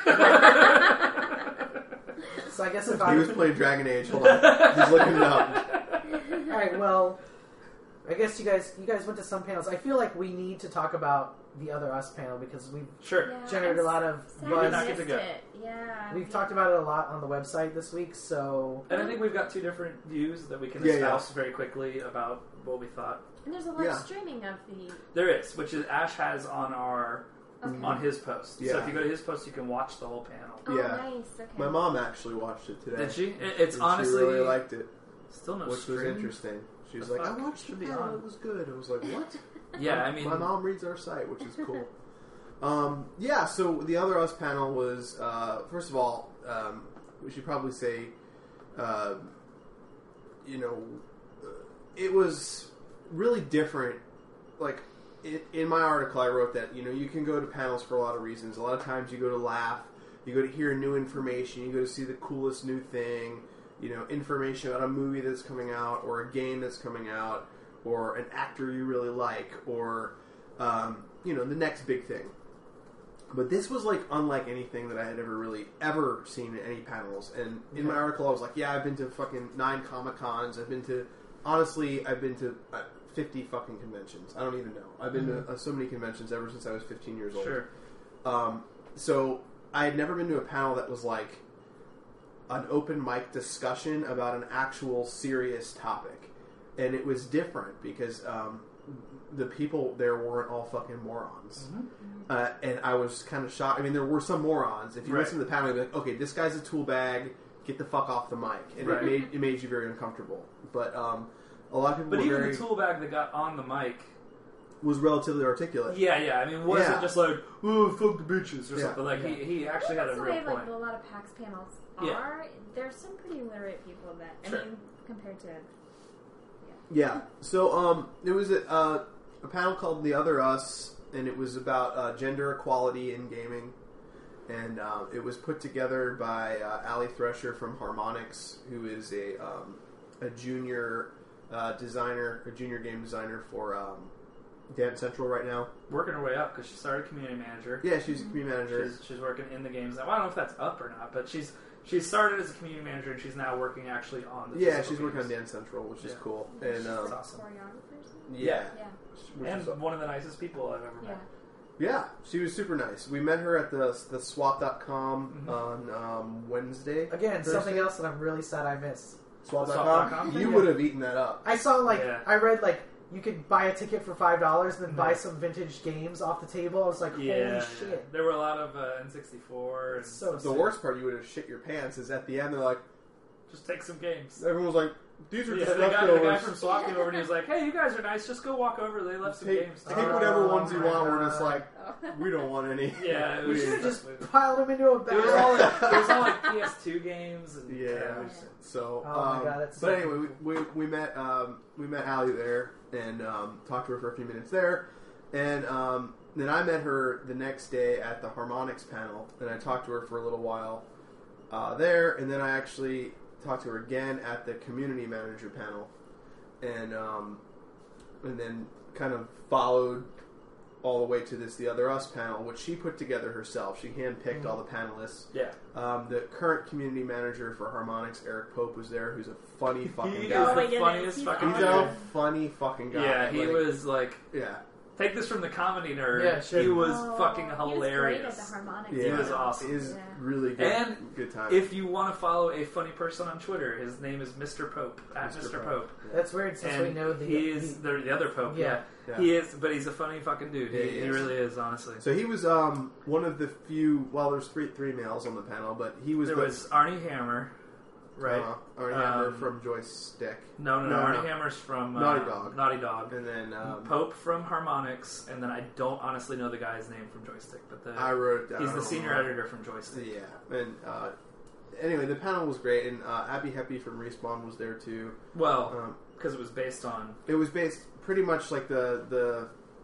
So I guess if He I was playing Dragon Age. Hold on. He's looking it up. All right, well, I guess you guys went to some panels. I feel like we need to talk about the Other Us panel because we've Sure. Yeah, generated a lot of Sad Buzz. I Not get missed to go. it. Yeah. we've talked about it a lot on the website this week. So And I think we've got two different views that we can Yeah, espouse very quickly about what we thought. And there's a lot Yeah. of streaming of the... There is, which is Ash has on our Okay. on his post. So Yeah. if you go to his post, you can watch the whole panel. Oh, Yeah. nice. Okay. My mom actually watched it today. Did she? It's And honestly she really liked it, still no which was stream. interesting. She was The like, "I fuck? watched the Should be panel. on." It was good." I was like, "What?" Yeah, I mean, My mom reads our site, which is cool. Yeah, so the Other Us panel was, first of all, we should probably say, it was really different. Like, in my article, I wrote that, you can go to panels for a lot of reasons. A lot of times you go to laugh, you go to hear new information, you go to see the coolest new thing, information about a movie that's coming out, or a game that's coming out, or an actor you really like, or, the next big thing. But this was, unlike anything that I had ever seen in any panels. And in my article, I was like, yeah, I've been to fucking 9 Comic-Cons. I've been to 50 fucking conventions. I don't even know. I've been to so many conventions ever since I was 15 years old. sure. So I had never been to a panel that was like an open mic discussion about an actual serious topic. And it was different because the people there weren't all fucking morons. And I was kind of shocked. I mean, there were some morons. If you Right. listen to the panel, you'd be like, okay, this guy's a tool bag. Get the fuck off the mic. And Right. it made you very uncomfortable. But a lot of people But were even very... the tool bag that got on the mic, was relatively articulate. yeah. I mean, wasn't Yeah. just like, oh, fuck the bitches or Yeah. something. Like, he actually had That's a the way real point. a lot of PAX panels Yeah. are. There's some pretty literate people that, Sure. I mean, compared to... Yeah. So, it was a panel called The Other Us, and it was about gender equality in gaming. And it was put together by Ali Thresher from Harmonix, who is a junior designer, a junior game designer for Dance Central right now. Working her way up because she started community manager. Yeah, she's a community manager. She's working in the games now. I don't know if that's up or not, but she's started as a community manager and she's now working actually on the Yeah, physical she's working on games. Dance Central, which is Yeah. cool. She's And That's a awesome. choreographer or something? yeah, Yeah. which And is one of the nicest people I've ever Yeah. met. Yeah, she was super nice. We met her at the swap.com on Wednesday. again, Thursday? something else that I'm really sad I missed. Swap.com? Swap.com? You Yeah. would have eaten that up. I saw Yeah. I read you could buy a ticket for $5 and then buy some vintage games off the table. I was like, Yeah, holy shit! there were a lot of N64 and It's so The sick. worst part, you would have shit your pants, is at the end they're like, just take some games. everyone was like, these are Yeah, just the guy leftovers. from Swap came over and he was like, "Hey, you guys are nice. Just go walk over. They left some Take games." whatever ones you my want. We're just God. like, Oh. we don't want any. Yeah, it We was should have just just piled them into a bag. It was all like PS2 games. And, Yeah. it was- So, Oh my God, that's but so anyway, we met Ali there and talked to her for a few minutes there, and then I met her the next day at the Harmonix panel, and I talked to her for a little while there, and then I actually talked to her again at the community manager panel, and then kind of followed all the way to this The Other Us panel, which she put together herself. She handpicked all the panelists. Yeah. The current community manager for Harmonix, Eric Pope, was there, who's a funny fucking He guy. is Oh my the goodness, funniest he's fucking He's dude. a funny fucking guy. Yeah, he Like, was like, Yeah. take this from the comedy nerd. Yeah, sure. He was Oh, fucking He was great hilarious. at the harmonics. Yeah. He was awesome. Is Yeah. really good. And good time. If you want to follow a funny person on Twitter, his name is Mr. Pope, at Mr. Pope. That's weird since we And know the he is the other Pope. Yeah. Yeah. He is, but he's a funny fucking dude. Yeah, He really is, honestly. So he was one of the few. Well, there's three males on the panel, but he was. There was Arnie Hammer, right? Arnie Hammer from Joystick, No. No, Arnie no. Hammer's from Naughty Dog. and and then Pope from Harmonix, and then I don't honestly know the guy's name from Joystick, but I wrote it down. he's I the don't senior remember. editor from Joystick. Yeah, and anyway, the panel was great, and Abby Heppy from Respawn was there too. Well, because it was based on It was based pretty much like the.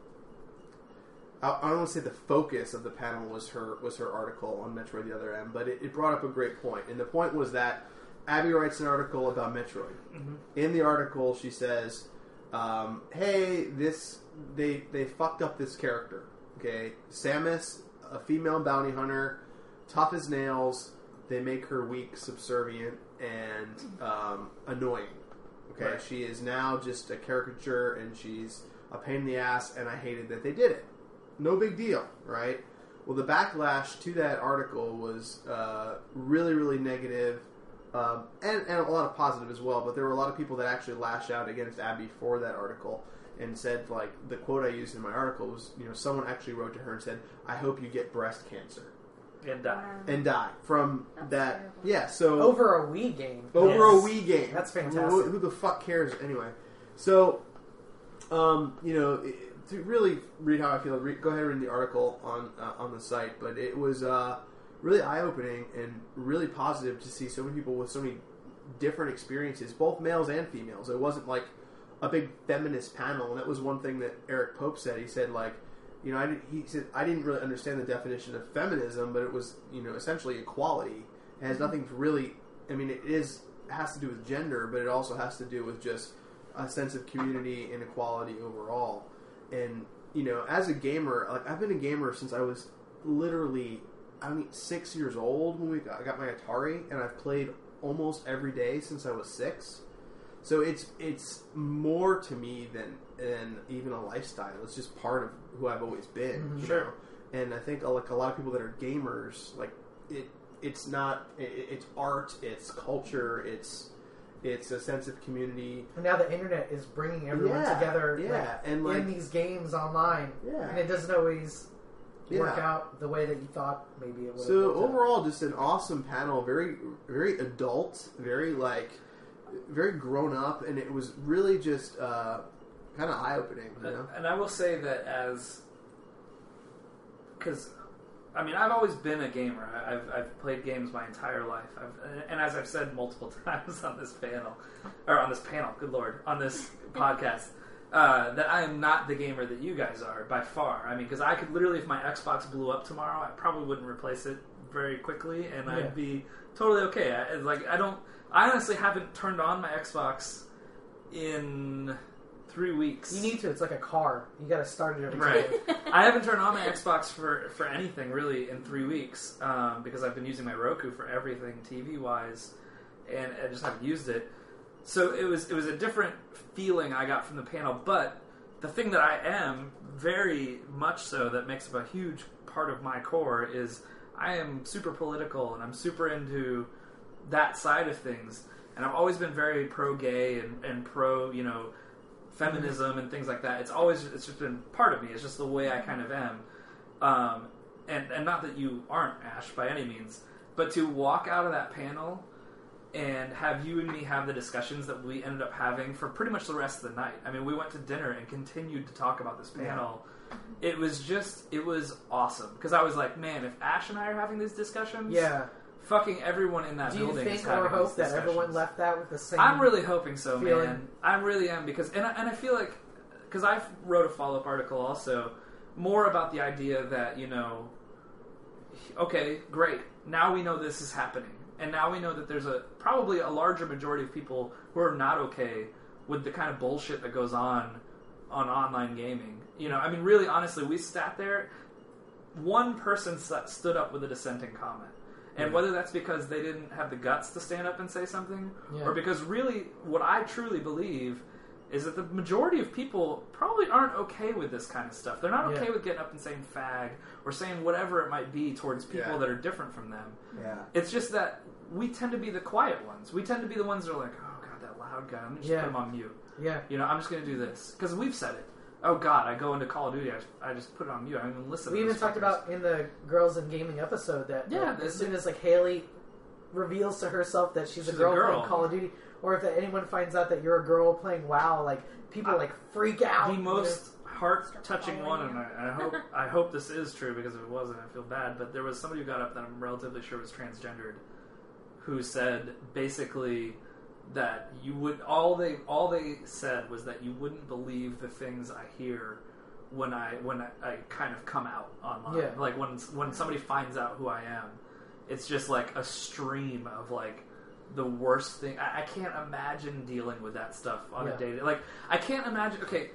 I don't want to say the focus of the panel was her article on Metroid: The Other M, but it brought up a great point, and the point was that Abby writes an article about Metroid. Mm-hmm. In the article, she says, "Hey, they fucked up this character. Okay, Samus, a female bounty hunter, tough as nails. They make her weak, subservient, and annoying. Okay, Right. she is now just a caricature, and she's a pain in the ass. And I hated that they did it. No big deal, right? Well, the backlash to that article was really, really negative, and a lot of positive as well. But there were a lot of people that actually lashed out against Abby for that article and said, like, the quote I used in my article was, someone actually wrote to her and said, "I hope you get breast cancer and and die from That's that." terrible. Yeah, so over a Wii game. over Yes. a Wii game. That's fantastic. Who the fuck cares anyway? So, to really read how I feel, go ahead and read the article on the site. But it was really eye-opening and really positive to see so many people with so many different experiences, both males and females. It wasn't like a big feminist panel, and that was one thing that Eric Pope said. He said, like, he said, I didn't really understand the definition of feminism, but it was, essentially equality. It has nothing to really, it has to do with gender, but it also has to do with just a sense of community and equality overall. And, as a gamer, like, I've been a gamer since I was literally, 6 years old when I got my Atari, and I've played almost every day since I was 6. So it's more to me than even a lifestyle. It's just part of who I've always been. Mm-hmm. you Sure. know? And I think like a lot of people that are gamers, like it's not. It's art. It's culture. It's a sense of community. And now the internet is bringing everyone together and in these games online. Yeah. And it doesn't always work Yeah. out the way that you thought maybe it would. So overall, just an awesome panel. Very, very adult. Very very grown up, and it was really just kind of eye opening. And I will say that because I've always been a gamer. I've played games my entire life. And as I've said multiple times on this panel, good lord, on this podcast, that I am not the gamer that you guys are by far. Because I could literally, if my Xbox blew up tomorrow, I probably wouldn't replace it very quickly, and I'd be totally okay. I honestly haven't turned on my Xbox in 3 weeks. You need to. It's like a car. You got to start it every Right. time. I haven't turned on my Xbox for anything really in 3 weeks because I've been using my Roku for everything TV wise, and I just haven't used it. So it was a different feeling I got from the panel. But the thing that I am very much so that makes up a huge part of my core is I am super political, and I'm super into that side of things. And I've always been very pro-gay and pro, feminism and things like that. It's just been part of me. It's just the way I kind of am. And not that you aren't, Ash, by any means, but to walk out of that panel and have you and me have the discussions that we ended up having for pretty much the rest of the night. We went to dinner and continued to talk about this panel. Yeah. It was awesome. Because I was like, man, if Ash and I are having these discussions... Yeah. Fucking everyone in that Do you building is think having or hope these that discussions. everyone left that with the same? I'm really hoping so, feeling? man. I really am because I feel like because I wrote a follow-up article also more about the idea that okay, great, now we know this is happening, and now we know that there's probably a larger majority of people who are not okay with the kind of bullshit that goes on on online gaming. You know, I mean, really, honestly, we sat there. One person stood up with a dissenting comment. And whether that's because they didn't have the guts to stand up and say something, or because really what I truly believe is that the majority of people probably aren't okay with this kind of stuff. They're not okay with getting up and saying fag or saying whatever it might be towards people that are different from them. Yeah. It's just that we tend to be the quiet ones. We tend to be the ones that are like, oh, God, that loud guy. I'm going to just put him on mute. Yeah. You know, I'm just going to do this. Because we've said it. Oh, God, I go into Call of Duty, I just put it on mute. I don't even listen to We even talked about in the Girls in Gaming episode that as soon as like Haley reveals to herself that she's a girl playing Call of Duty, or if anyone finds out that you're a girl playing WoW, like people like freak out. The most heart-touching one, and I hope this is true, because if it wasn't, I feel bad, but there was somebody who got up that I'm relatively sure was transgendered, who said basically that you would all they said was that you wouldn't believe the things I hear when I kind of come out online. Yeah. Like when somebody finds out who I am, it's just like a stream of like the worst thing. I can't imagine dealing with that stuff on a day. Like I can't imagine. Okay,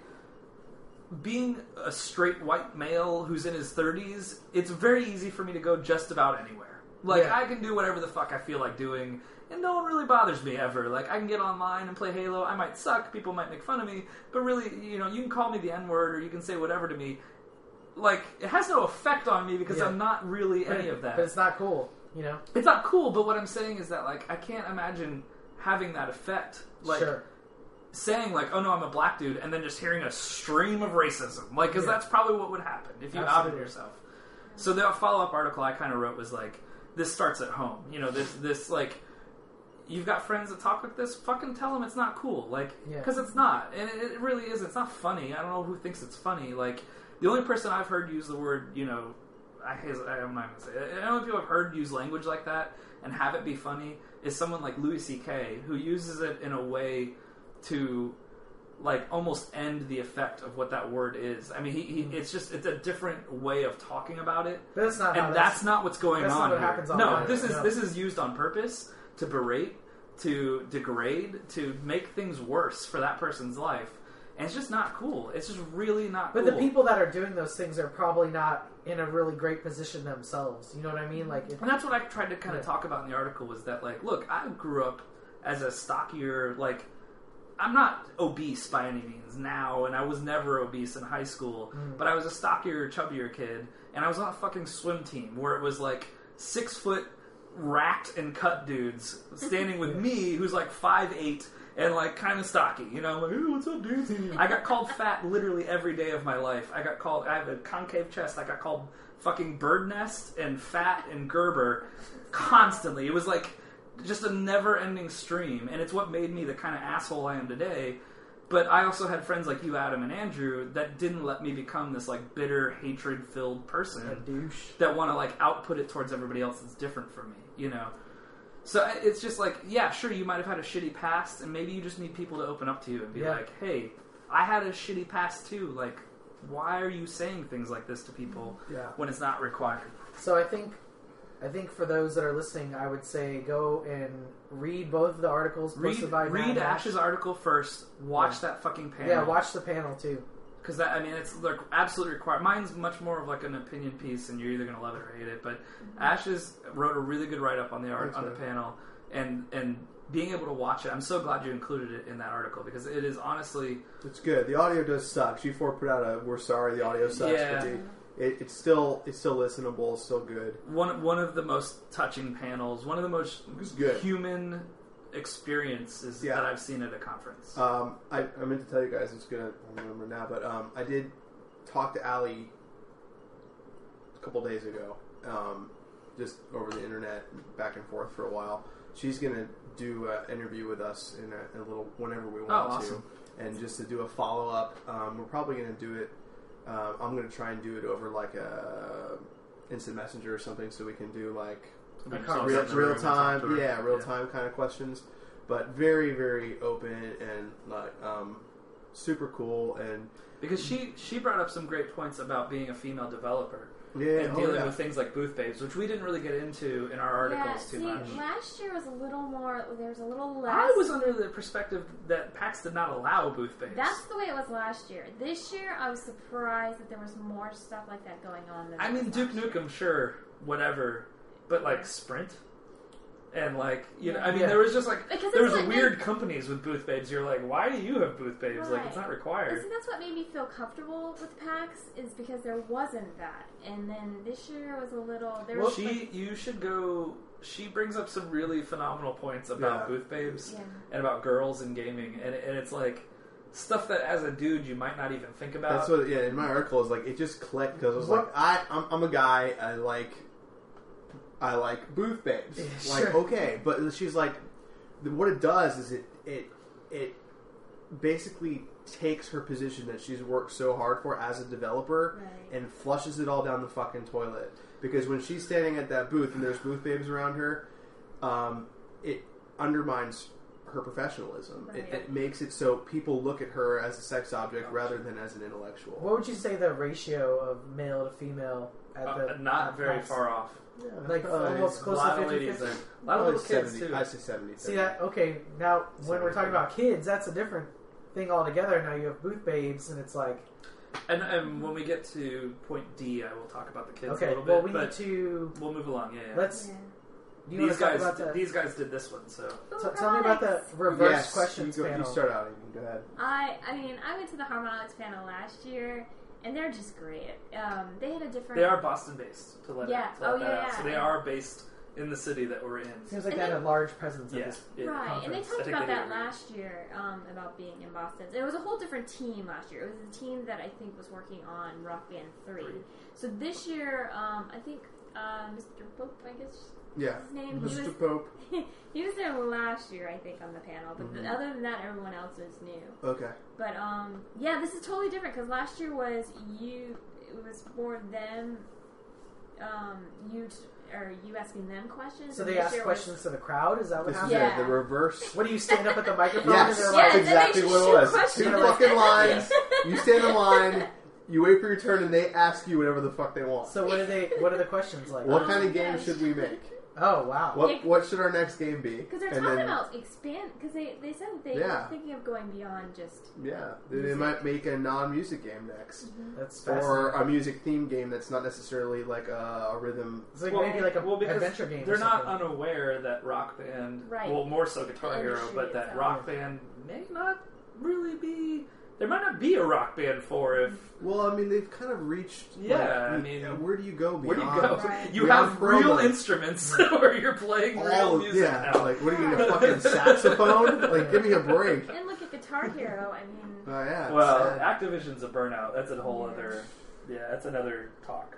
being a straight white male who's in his 30s, it's very easy for me to go just about anywhere. Like I can do whatever the fuck I feel like doing. And no one really bothers me ever. Like, I can get online and play Halo. I might suck. People might make fun of me. But really, you know, you can call me the N-word or you can say whatever to me. Like, it has no effect on me because I'm not really any of that. But it's not cool, you know? It's not cool, but what I'm saying is that, like, I can't imagine having that effect. Like, saying, like, oh, no, I'm a black dude, and then just hearing a stream of racism. Like, because that's probably what would happen if you outed yourself. So the follow-up article I kind of wrote was, like, this starts at home. You know, this like... You've got friends that talk like this, fucking tell them it's not cool. Like, because it's not. And it really isn't. It's not funny. I don't know who thinks it's funny. Like, the only person I've heard use the word, you know, I'm not going to say it. The only people I've heard use language like that and have it be funny is someone like Louis C.K., who uses it in a way to, like, almost end the effect of what that word is. I mean, it's a different way of talking about it. But that's not and that's not what's going on here. What happens no, this is used on purpose to berate, to degrade, to make things worse for that person's life. And it's just not cool. It's just really not cool. But the people that are doing those things are probably not in a really great position themselves. You know what I mean? Like, and that's what I tried to kind of talk about in the article, was that, like, look, I grew up as a stockier, like, I'm not obese by any means now, and I was never obese in high school, but I was a stockier, chubbier kid, and I was on a fucking swim team where it was, like, 6 foot racked and cut dudes standing with me, who's like 5'8" and like kind of stocky, you know, like, hey, what's up, dude? I got called fat literally every day of my life. I have a concave chest. I got called fucking bird nest and fat and Gerber constantly. It was like just a never-ending stream, and it's what made me the kind of asshole I am today. But I also had friends like you, Adam, and Andrew, that didn't let me become this, like, bitter, hatred-filled person. A douche. That want to, like, output it towards everybody else that's different from me, you know? So it's just like, yeah, sure, you might have had a shitty past, and maybe you just need people to open up to you and be like, hey, I had a shitty past too. Like, why are you saying things like this to people when it's not required? So I think for those that are listening, I would say go and read both of the articles posted by Read Ash's article first. Watch that fucking panel. Yeah, watch the panel too. Because it's like absolutely required. Mine's much more of like an opinion piece, and you're either going to love it or hate it. But Ash's wrote a really good write-up on the panel, and being able to watch it, I'm so glad you included it in that article, because it is honestly... It's good. The audio does suck. G4 put out a, we're sorry the audio sucks, but it's still listenable, it's still good. One of the most touching panels, one of the most human experiences that I've seen at a conference. I meant to tell you guys, I don't remember now, but I did talk to Allie a couple days ago, just over the internet, back and forth for a while. She's going to do an interview with us in a little, whenever we want to, and just to do a follow-up. We're probably going to do it, I'm going to try and do it over like a instant messenger or something, so we can do like real time kind of questions, but very, very open and like super cool. And because she brought up some great points about being a female developer. and dealing with things like booth babes, which we didn't really get into in our articles too much. Last year was a little more. There was a little less. I was under the perspective that PAX did not allow booth babes. That's the way it was last year. This year, I was surprised that there was more stuff like that going on. I mean, Duke Nukem, sure, whatever, but like Sprint. And like, you know, I mean, there was just like, there was weird companies with booth babes. You're like, why do you have booth babes? Like, it's not required. See, that's what made me feel comfortable with PAX, is because there wasn't that. And then this year was a little. You should go. She brings up some really phenomenal points about booth babes and about girls in gaming, and it's like stuff that as a dude you might not even think about. That's what. Yeah, in my article, is like it just clicked because I was like, I'm a guy. I like booth babes. Yeah, like, okay. But she's like, what it does is it basically takes her position that she's worked so hard for as a developer and flushes it all down the fucking toilet. Because when she's standing at that booth and there's booth babes around her, it undermines her professionalism. Right. It makes it so people look at her as a sex object rather than as an intellectual. What would you say the ratio of male to female at the not very PAX? far off. Yeah, like almost close to 50-50. A lot of little kids 70, too. I say 70. See that? Okay, now when we're talking about kids, that's a different thing altogether. Now you have booth babes, and it's like. And when we get to point D, I will talk about the kids a Okay, little well, bit. we need to. We'll move along. Yeah. Let's. Yeah. Do you want to talk about the? These guys did this one, so. Tell me about the reverse questions you panel. You start out. You can go ahead. I mean, I went to the Harmonix panel last year, and they're just great. They had a different. They are Boston based, to let that out. Yeah. So they are based in the city that we're in. Seems like they had a large presence at this right, conference. and they talked about that last year, about being in Boston. It was a whole different team last year. It was the team that I think was working on Rock Band 3. So this year, I think Mr. Pope, I guess his name. Mr. Pope. He was there last year, I think, on the panel. But other than that, everyone else is new. Okay. But this is totally different because last year was it was more them, you asking them questions. So they ask questions to the crowd? Is that what happened? Yeah, the reverse. What do you stand up at the microphone? Yes, and they're like, that's exactly what it was. Two fucking lines. You stand in line. You wait for your turn, and they ask you whatever the fuck they want. So what are the questions like? What kind of game should we make? Oh, wow. What should our next game be? Because they're talking about expand. Because they said that they were thinking of going beyond just. Yeah, they might make a non-music game next. Mm-hmm. That's or a music theme game that's not necessarily like a rhythm. It's like maybe like a adventure game. They're not unaware that Rock Band, well, more so Guitar Hero, but that Rock Band may not really be. There might not be a Rock Band 4 if. Well, I mean, they've kind of reached. Yeah, I mean, where do you go beyond? Where do you go? Right. You have real instruments where you're playing real music. Yeah, now. like what are you gonna fucking saxophone? Like, give me a break. And look at Guitar Hero. I mean. Oh yeah. Well, Activision's a burnout. That's a whole other. Yeah, that's another talk.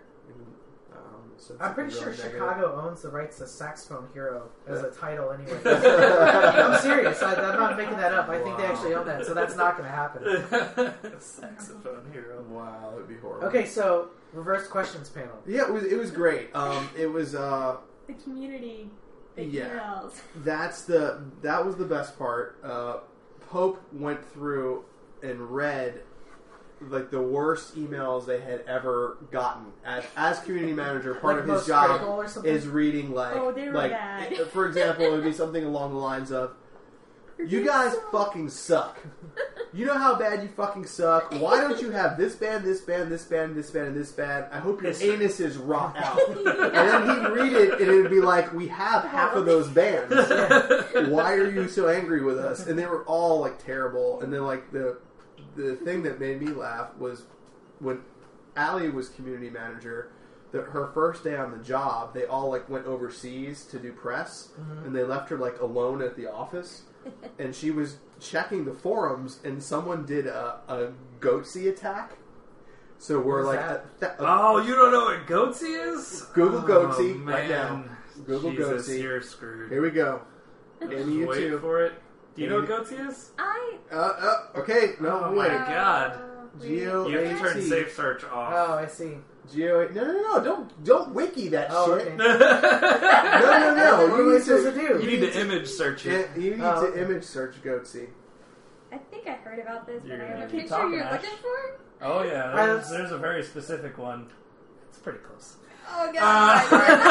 I'm pretty sure Chicago owns the rights to Saxophone Hero as a title anyway. I'm serious. I'm not making that up. I think they actually own that, so that's not going to happen. Saxophone Hero. Wow, that would be horrible. Okay, so reverse questions panel. Yeah, it was great. It was the community. Emails. That was the best part. Pope went through and read like the worst emails they had ever gotten. As community manager, part of his job is reading they were bad. For example, it would be something along the lines of, "You guys fucking suck. You know how bad you fucking suck. Why don't you have this band, this band, this band, this band, and this band? I hope your anuses rot out." And then he'd read it, and it'd be like, "We have half of those bands. Why are you so angry with us?" And they were all like terrible. And then like the thing that made me laugh was when Allie was community manager. Her first day on the job, they all like went overseas to do press, and they left her like alone at the office, and she was checking the forums, and someone did a Goatsy attack. So we're like, oh, you don't know what Goatsy is? Google Goatsy man. right now. Google Jesus, Goatsy. You're screwed. Here we go. Just wait for it. Do you know what Goatsy is? Okay, no, oh my god. Geo. You have to turn safe search off. Oh, I see. Geo. No! Don't wiki that shit. Okay. No. What am I supposed to do? You need to image search it. You need to image search Goatsy. I think I heard about this, but I have a keep picture talking, you're Ash. looking for? Oh yeah, there's a very specific one. pretty close. Oh god.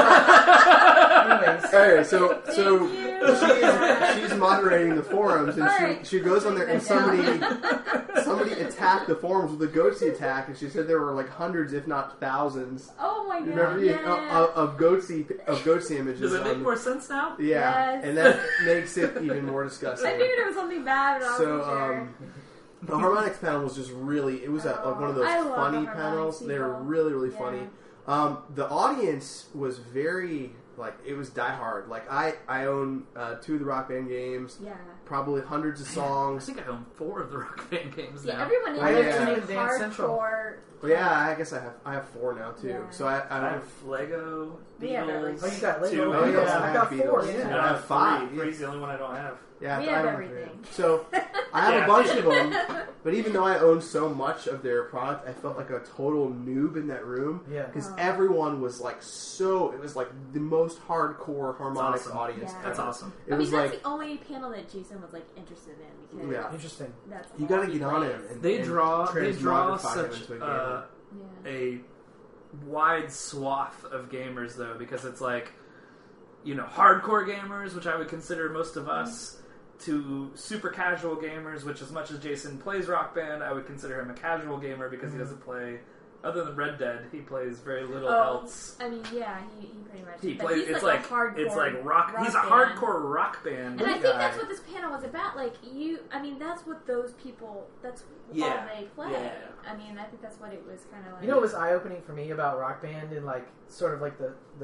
Anyways, Anyway, so Thank you. she's moderating the forums, and Alright. she goes on there, and Take that somebody attacked the forums with a Goatsy attack, and she said there were like hundreds, if not thousands. Oh my god. Remember of Goatsy images. Does it make on- more sense now? Yeah, Yes. and that makes it even more disgusting. I figured it was something bad, but I wasn't So, sure. the Harmonix panel was just really, it was one of those I love funny the Harmonix panels. They were people. really, really Yeah. funny. The audience was very, like, it was diehard. Like, I own 2 of the Rock Band games, Yeah. probably hundreds of I sons. think I own 4 of the Rock Band games Yeah, now. everyone Oh, is yeah. like Dance Central. hardcore. Well, yeah, I guess I have 4 now, too. Yeah. So I I don't have Lego, We have Beatles, everything. Oh, you got Lego. 2 Oh, yeah, Beatles. I got Beatles. 4. Yeah. And Yeah. I have 5. 3. 3's the only one I don't have. Yeah, We I have own everything. 3. So I have Yeah. a bunch of them, but even though I own so much of their product, I felt like a total noob in that room. Yeah. Because Oh. everyone was like it was like the most hardcore Harmonix awesome. audience Yeah. That's ever. awesome. It I was mean, that's like, the only panel that Jason was like interested in because Yeah. Interesting. that's you all gotta he get on plays. it. And, They and draw transmogrify him such into a gamer. Yeah. a wide swath of gamers, though, because it's like, you know, hardcore gamers, which I would consider most of us, to super casual gamers, which as much as Jason plays Rock Band, I would consider him a casual gamer because he doesn't play, other than Red Dead, he plays very little else. I mean, yeah, he pretty much. He but plays. he's It's like like a hardcore. it's like rock. He's a band. hardcore rock band. And I guy. think that's what this panel was about. Like I mean, that's what those people. That's Yeah. all they play. Yeah. I mean, I think that's what it was kind of like. You know what was eye-opening for me about Rock Band and like sort of like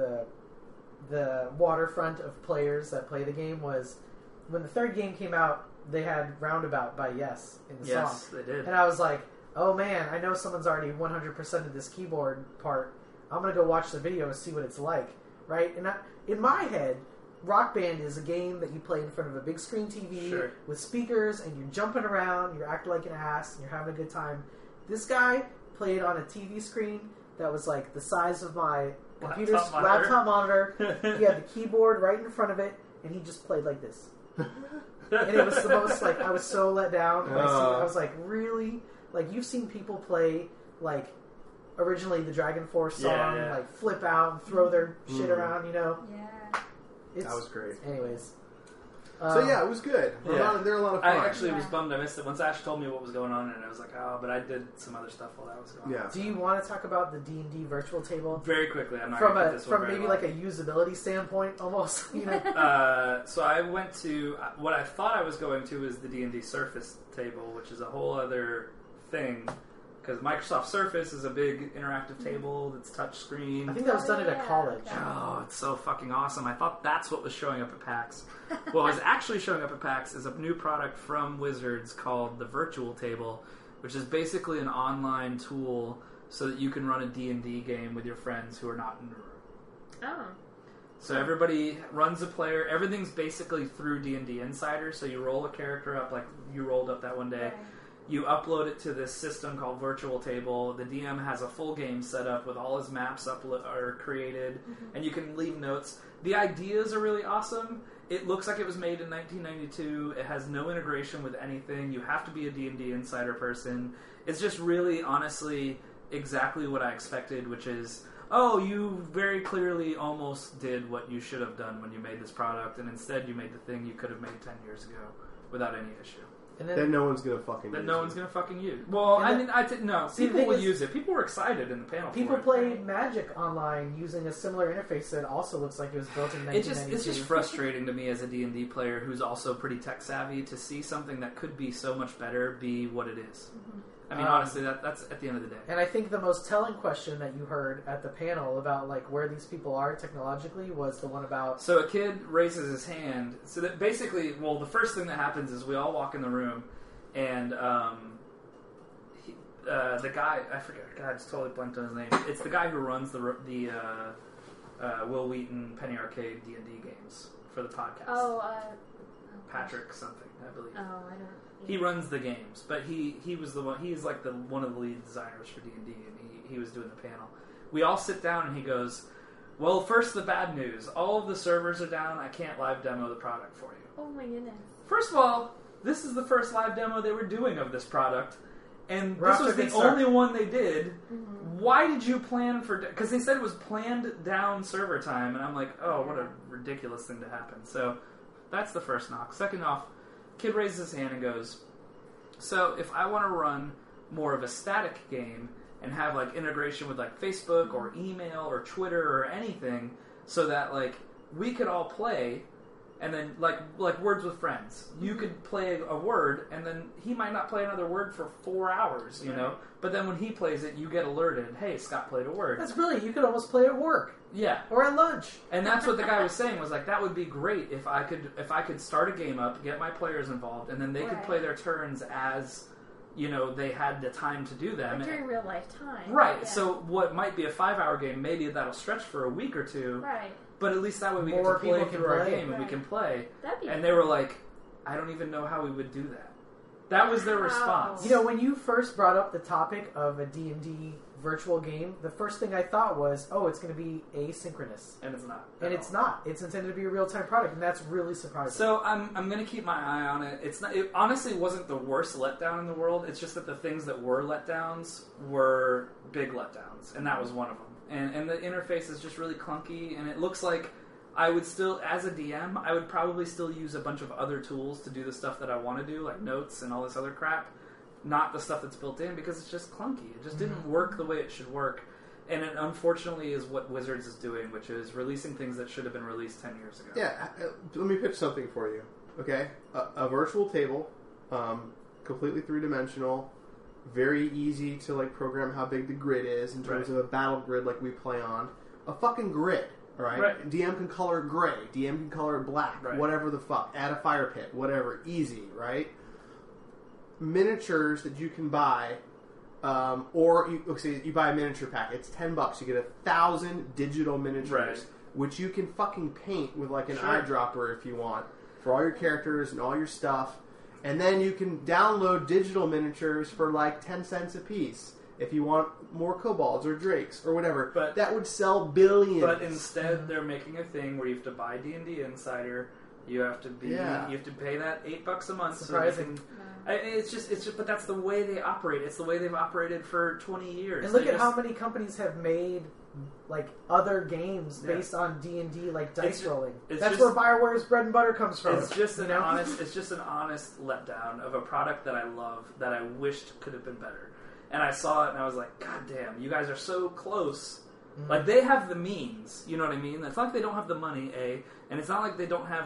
the waterfront of players that play the game was when the 3rd game came out. They had Roundabout by Yes in the Yes, song, they did. and I was like, "Oh man, I know someone's already 100%ed this keyboard part. I'm gonna go watch the video and see what it's like." Right? And in my head, Rock Band is a game that you play in front of a big screen TV Sure. with speakers, and you're jumping around, you're acting like an ass, and you're having a good time. This guy played on a TV screen that was like the size of my computer's laptop monitor. He had the keyboard right in front of it, and he just played like this. And it was the most, like, I was so let down. When I was like, really? Like, you've seen people play, like, originally the Dragon Force song, Yeah. like, flip out and throw their shit around, you know? Yeah. That was great. Anyways. So yeah, it was good. Yeah. They're a lot of fun. I actually was Yeah. bummed I missed it. Once Ash told me what was going on, and I was like, oh, but I did some other stuff while that was going on. Yeah. Do you want to talk about the D&D virtual table? Very quickly, I'm not From going to put this one from very maybe long. like a usability standpoint, almost, you know? So I went to what I thought I was going to is the D&D Surface table, which is a whole other thing. Because Microsoft Surface is a big interactive table that's touch screen. I think that was done at a college. Oh, it's so fucking awesome. I thought that's what was showing up at PAX. What was actually showing up at PAX is a new product from Wizards called the Virtual Table, which is basically an online tool so that you can run a D&D game with your friends who are not in the room. Oh. So everybody runs a player. Everything's basically through D&D Insider. So you roll a character up like you rolled up that one day. Okay. You upload it to this system called Virtual Table. The DM has a full game set up with all his maps are created, and you can leave notes. The ideas are really awesome. It looks like it was made in 1992. It has no integration with anything. You have to be a D&D Insider person. It's just really, honestly, exactly what I expected, which is, oh, you very clearly almost did what you should have done when you made this product, and instead you made the thing you could have made 10 years ago without any issue. And That then, no one's gonna fucking. That use no it. one's gonna fucking use. Well, And I the- mean, no. See, the People thing will is- use it. People were excited in the panel. people for it. play Magic online using a similar interface that also looks like it was built in 1992. It's just frustrating to me as a D&D player who's also pretty tech savvy to see something that could be so much better be what it is. I mean, honestly, that's at the end of the day. And I think the most telling question that you heard at the panel about like where these people are technologically was the one about So a kid raises his hand. So that basically, well, the first thing that happens is we all walk in the room, and the guy, I forget, God, I just totally blanked on his name. It's the guy who runs the Will Wheaton Penny Arcade D&D games for the podcast. Oh, Patrick something, I believe. Oh, I don't. He runs the games, but he was the one. He's like one of the lead designers for D&D, and he was doing the panel. We all sit down, and he goes, "Well, first the bad news. All of the servers are down. I can't live demo the product for you." Oh my goodness. First of all, this is the first live demo they were doing of this product, and We're this off was to a the good start. only one they did. Why did you plan for... Because they said it was planned down server time, and I'm like, oh, what a ridiculous thing to happen. So that's the first knock. Second off, kid raises his hand and goes, so if I want to run more of a static game and have like integration with like Facebook or email or Twitter or anything, so that like we could all play, and then like Words with Friends, you could play a word, and then he might not play another word for 4 hours, you know. But then when he plays it, you get alerted. Hey, Scott played a word. That's brilliant. You could almost play at work. Yeah. Or at lunch. And that's what the guy was saying, was like, that would be great if I could start a game up, get my players involved, and then they could play their turns as, you know, they had the time to do them. Like during real life time. Right. Yeah. So what might be a 5-hour game, maybe that'll stretch for a week or two. Right. But at least that way we More get to play people through can our play. game and we can play. That'd be And they were like, I don't even know how we would do that. That was their response. You know, when you first brought up the topic of a D&D virtual game, the first thing I thought was, oh, it's going to be asynchronous. And it's not. And it's not. It's intended to be a real-time product, and that's really surprising. So I'm going to keep my eye on it. It honestly wasn't the worst letdown in the world. It's just that the things that were letdowns were big letdowns, and that was one of them. And the interface is just really clunky, and it looks like I would still, as a DM, I would probably still use a bunch of other tools to do the stuff that I want to do, like notes and all this other crap, not the stuff that's built in, because it's just clunky. It just didn't work the way it should work. And it unfortunately is what Wizards is doing, which is releasing things that should have been released 10 years ago. Yeah, let me pitch something for you, okay? A virtual table, completely three-dimensional, very easy to like program how big the grid is in terms of a battle grid like we play on. A fucking grid, all right? DM can color it gray, DM can color it black, whatever the fuck. Add a fire pit, whatever. Easy, right? Miniatures that you can buy, or you buy a miniature pack. It's $10. You get 1,000 digital miniatures, which you can fucking paint with like an eyedropper if you want for all your characters and all your stuff. And then you can download digital miniatures for like 10 cents a piece if you want more kobolds or drakes or whatever. But that would sell billions. But instead, they're making a thing where you have to buy D&D Insider. You have to be. You have to pay that $8 a month. Surprising. So it's just. But that's the way they operate. It's the way they've operated for 20 years. And look at how many companies have made like other games based on D&D, like dice rolling. That's where BioWare's bread and butter comes from. It's just an honest. It's just an honest letdown of a product that I love, that I wished could have been better. And I saw it and I was like, God damn, you guys are so close. Like, they have the means, you know what I mean? It's not like they don't have the money, and it's not like they don't have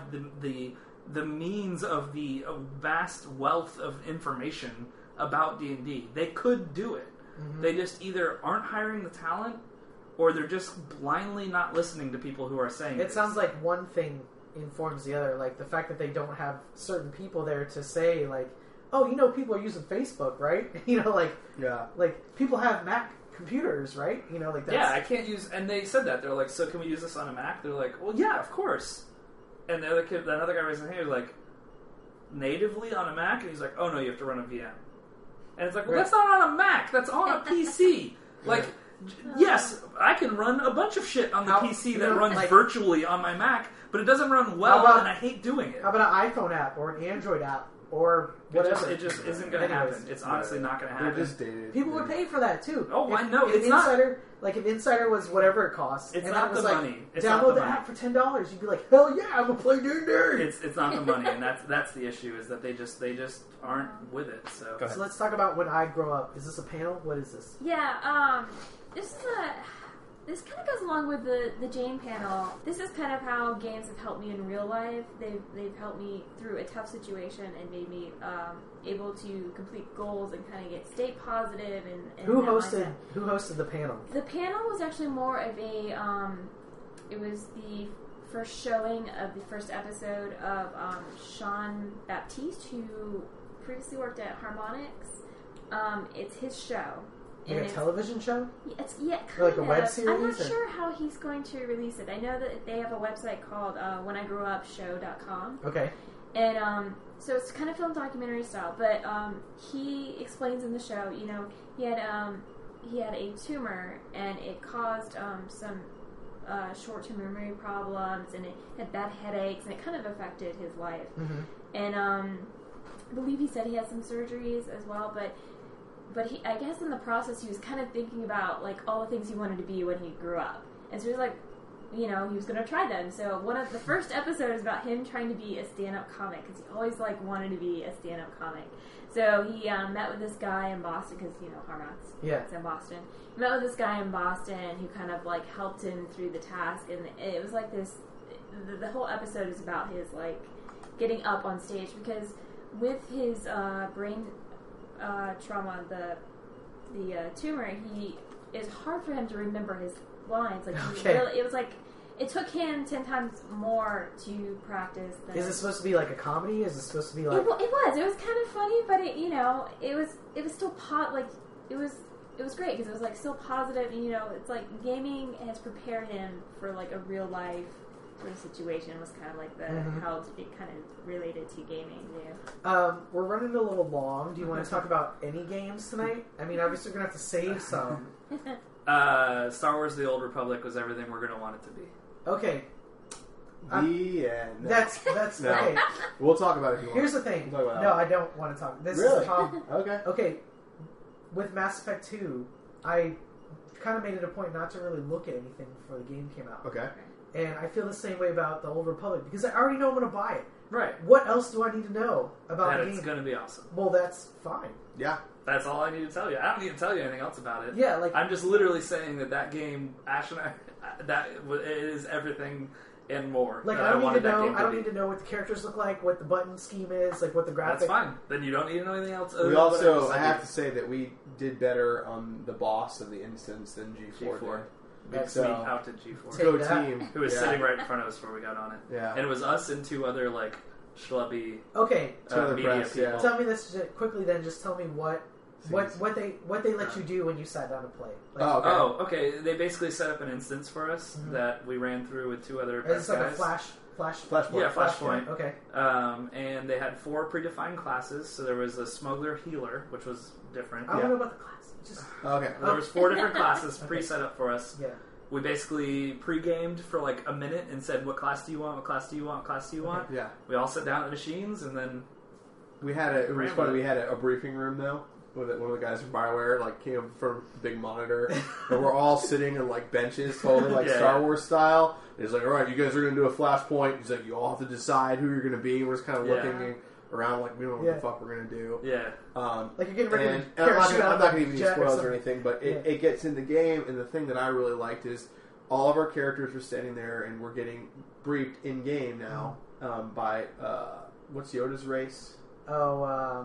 the means of the vast wealth of information about D&D. They could do it. They just either aren't hiring the talent, or they're just blindly not listening to people who are saying it. Sounds like one thing informs the other. Like, the fact that they don't have certain people there to say, like, oh, you know, people are using Facebook, right? You know, like, like people have Mac computers, right? You know, like that's... Yeah, I can't use... And they said that. They're like, so can we use this on a Mac? They're like, well, yeah, of course. And the other kid, another guy raised his hand, he was like, natively on a Mac? And he's like, oh, no, you have to run a VM. And it's like, well, that's not on a Mac. That's on a PC. Like, yes, I can run a bunch of shit on the PC that runs virtually on my Mac, but it doesn't run well, and I hate doing it. How about an iPhone app or an Android app? Or whatever. It just isn't going to happen. It's honestly not going to happen. They're just dated. People would pay for that too. Oh, I know. If Insider, like if Insider was whatever it costs, it's and not was the like, money. It's download not the the money. app for $10. You'd be like, hell yeah, I'm gonna play D&D. It's not the money, and that's the issue. Is that they just aren't with it. So let's talk about when I grow up. Is this a panel? What is this? Yeah. This kind of goes along with the Jane panel. This is kind of how games have helped me in real life. They've helped me through a tough situation and made me able to complete goals and kind of stay positive. And who hosted the panel? The panel was actually more of a. It was the first showing of the first episode of Sean Baptiste, who previously worked at Harmonix. It's his show. Like a television show? Kind like of. a web series? I'm not sure how he's going to release it. I know that they have a website called whenIgrewupshow.com. Okay. And so it's kind of film documentary style, but he explains in the show, you know, he had a tumor and it caused some short-term memory problems, and it had bad headaches, and it kind of affected his life. And I believe he said he had some surgeries as well, but I guess in the process he was kind of thinking about like all the things he wanted to be when he grew up, and so he was like, he was going to try them. So one of the first episodes is about him trying to be a stand-up comic because he always like wanted to be a stand-up comic. So he met with this guy in Boston because Harmat's in Boston. He met with this guy in Boston who kind of like helped him through the task, and it was like this. The whole episode is about his like getting up on stage because with his brain trauma, the tumor, it's hard for him to remember his lines. Like it was like it took him 10 times more to practice. Is it supposed to be like a comedy? Is it supposed to be like? It was kind of funny, but it was still it was great because it was like still positive, and it's like gaming has prepared him for like a real life sort of situation. Was kind of like how it kind of related to gaming. Yeah. We're running a little long. Do you want to talk about any games tonight? I mean, obviously we're gonna have to save some. Star Wars: The Old Republic was everything we're gonna want it to be. Okay. The end. That's No. okay. We'll talk about it if you want. Here's the thing. We'll talk about No, I don't want to talk. This Really? is Tom. Okay. With Mass Effect 2, I kind of made it a point not to really look at anything before the game came out. Okay. And I feel the same way about the Old Republic because I already know I'm going to buy it. Right. What else do I need to know about That the it's game? going to be awesome. Well, that's fine. Yeah. That's all I need to tell you. I don't need to tell you anything else about it. Yeah, like I'm just literally saying that game, Ash and I, that it is everything and more. I don't need to know. I don't need to know what the characters look like, what the button scheme is, like what the graphics. That's fine. Then you don't need to know anything else. We also, I have to say that we did better on the boss of the instance than G4 did. Big So- sweet out to G4. Go that. team. Who was sitting right in front of us before we got on it. Yeah. And it was us and two other like schlubby Okay, media press, people. yeah. tell me this quickly. Then just tell me what they let you do when you sat down to play. Like, Oh, okay. Oh, okay. They basically set up an instance for us that we ran through with two other is this like guys. a flash? Flashpoint. Yeah, Flashpoint. Okay. And they had 4 predefined classes. So there was a smuggler healer, which was different. I don't know about the class. Just Okay. There was 4 different classes pre-set up for us. yeah. We basically pre-gamed for like a minute and said, what class do you want, what class do you want, what class do you want? Yeah. We all sat down at the machines and then... It was funny, we had a briefing room though. One of the guys from BioWare came from a big monitor, and we're all sitting on benches, totally Star Wars style. And he's like, "All right, you guys are going to do a flashpoint." He's like, "You all have to decide who you're going to be." And we're just kind of looking around, we don't know what the fuck we're going to do. Yeah. Like you're getting ready And to I'm not parachute out going to give of you a any jet spoilers or something. anything, but it gets in the game. And the thing that I really liked is all of our characters were standing there, and we're getting briefed in game now by what's Yoda's race? Oh,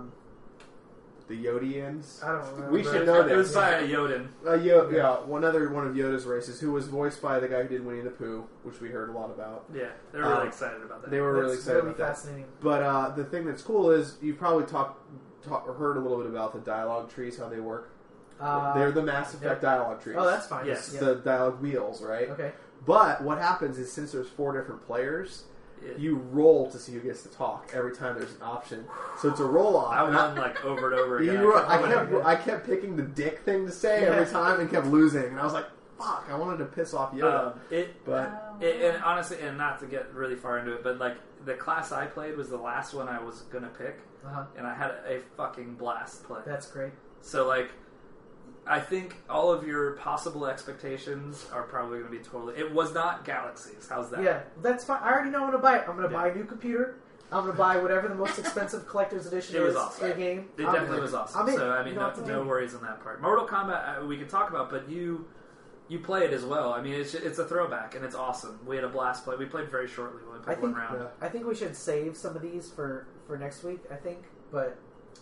The Yodians. I don't remember. We should know It was this. by a Yoden. One of Yoda's races, who was voiced by the guy who did Winnie the Pooh, which we heard a lot about. Yeah, they were really excited about that. They were really That's excited really about fascinating. that. But the thing that's cool is you've probably heard a little bit about the dialogue trees, how they work. They're the Mass Effect dialogue trees. Oh, that's fine. Yes. It's the dialogue wheels, right? Okay. But what happens is since there's 4 different players, you roll to see who gets to talk every time there's an option. So it's a roll off. I won over and over again. I kept picking the dick thing to say every time and kept losing. And I was like, fuck, I wanted to piss off Yoda. And honestly, and not to get really far into it, but the class I played was the last one I was going to pick. And I had a fucking blast playing. That's great. So I think all of your possible expectations are probably going to be totally... It was not Galaxies. How's that? Yeah, that's fine. I already know I'm going to buy it. I'm going to buy a new computer. I'm going to buy whatever the most expensive collector's edition It was is awesome. for the game. It definitely was awesome. So, I mean, You don't have to no worries on that part. Mortal Kombat, we can talk about, but you play it as well. I mean, it's a throwback, and it's awesome. We had a blast play. We played very shortly when we played one round. Yeah. I think we should save some of these for next week, I think. But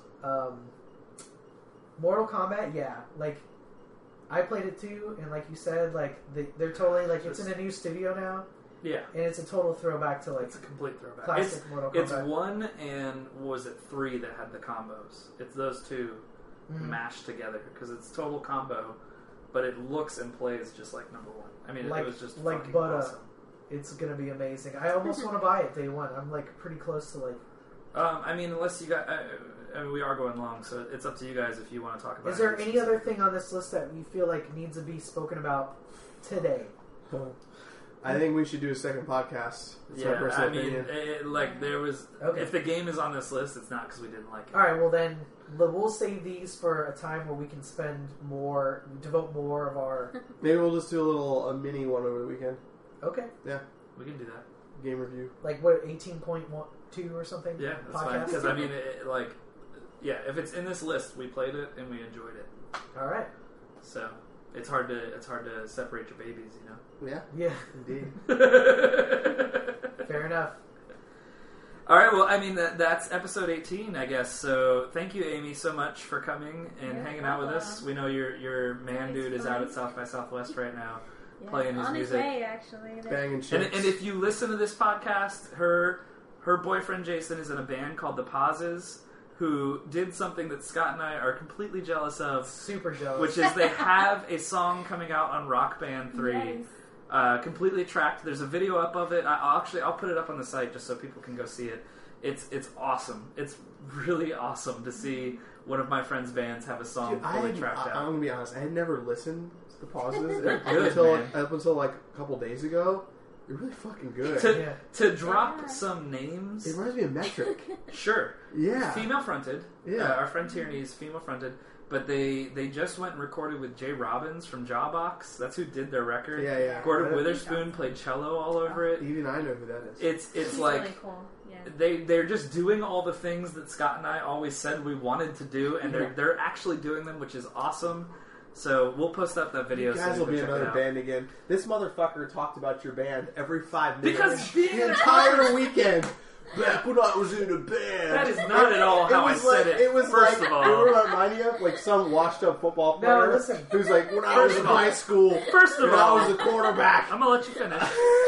Mortal Kombat, yeah. I played it too, and like you said, they're totally, it's in a new studio now. Yeah. And it's a total throwback to, It's a complete throwback. classic Mortal Kombat. It's 1 and, what was it, 3 that had the combos. It's those 2 mashed together, because it's total combo, but it looks and plays just like number 1. I mean, it was just fucking awesome. It's going to be amazing. I almost want to buy it day one. I'm, pretty close to, I mean, unless you got... we are going long, so it's up to you guys if you want to talk about it. Is there any other thing on this list that you feel like needs to be spoken about today? I think we should do a second podcast. That's my personal opinion. There was... Okay. If the game is on this list, it's not because we didn't like it. Alright, well then, we'll save these for a time where we can devote more of our... Maybe we'll just do a mini one over the weekend. Okay. Yeah. We can do that. Game review. Like, what, 18.2 or something? Yeah, that's fine. Because, I mean, if it's in this list, we played it and we enjoyed it. Alright. So, it's hard to separate your babies, you know? Yeah. Yeah. Indeed. Fair enough. All right, well, I mean, that's episode 18, I guess. So thank you, Amy, so much for coming and hanging out with us. We know your man dude is out at South by Southwest right now, playing his music. On his way, actually. Banging shit. And if you listen to this podcast, her boyfriend Jason is in a band called The Pauses, who did something that Scott and I are completely jealous of. Super jealous. Which is they have a song coming out on Rock Band 3. Yes. Completely tracked. There's a video up of it. I'll put it up on the site just so people can go see it. It's awesome. It's really awesome to see one of my friends' bands have a song fully tracked out. I'm gonna be honest. I had never listened to The Pauses They're good, up until like a couple days ago. They're really fucking good. To drop some names. It reminds me of Metric. Sure. Yeah. Female fronted. Yeah. Our friend Tierney is female fronted. But they just went and recorded with Jay Robbins from Jawbox. That's who did their record. Yeah, yeah. Gordon Witherspoon played cello all over it. Even I know who that is. It's He's like really cool. Yeah. they're just doing all the things that Scott and I always said we wanted to do, and they're actually doing them, which is awesome. So we'll post up that video. You guys will be another band again. This motherfucker talked about your band every 5 minutes. Because the entire weekend. Back when I was in a band. That is not at all how I said it. It was first like, of all. remember what it reminded me of? Like some washed up football player. No, listen. Who's like, when I was in high school, First of I all, was a quarterback. I'm gonna let you finish.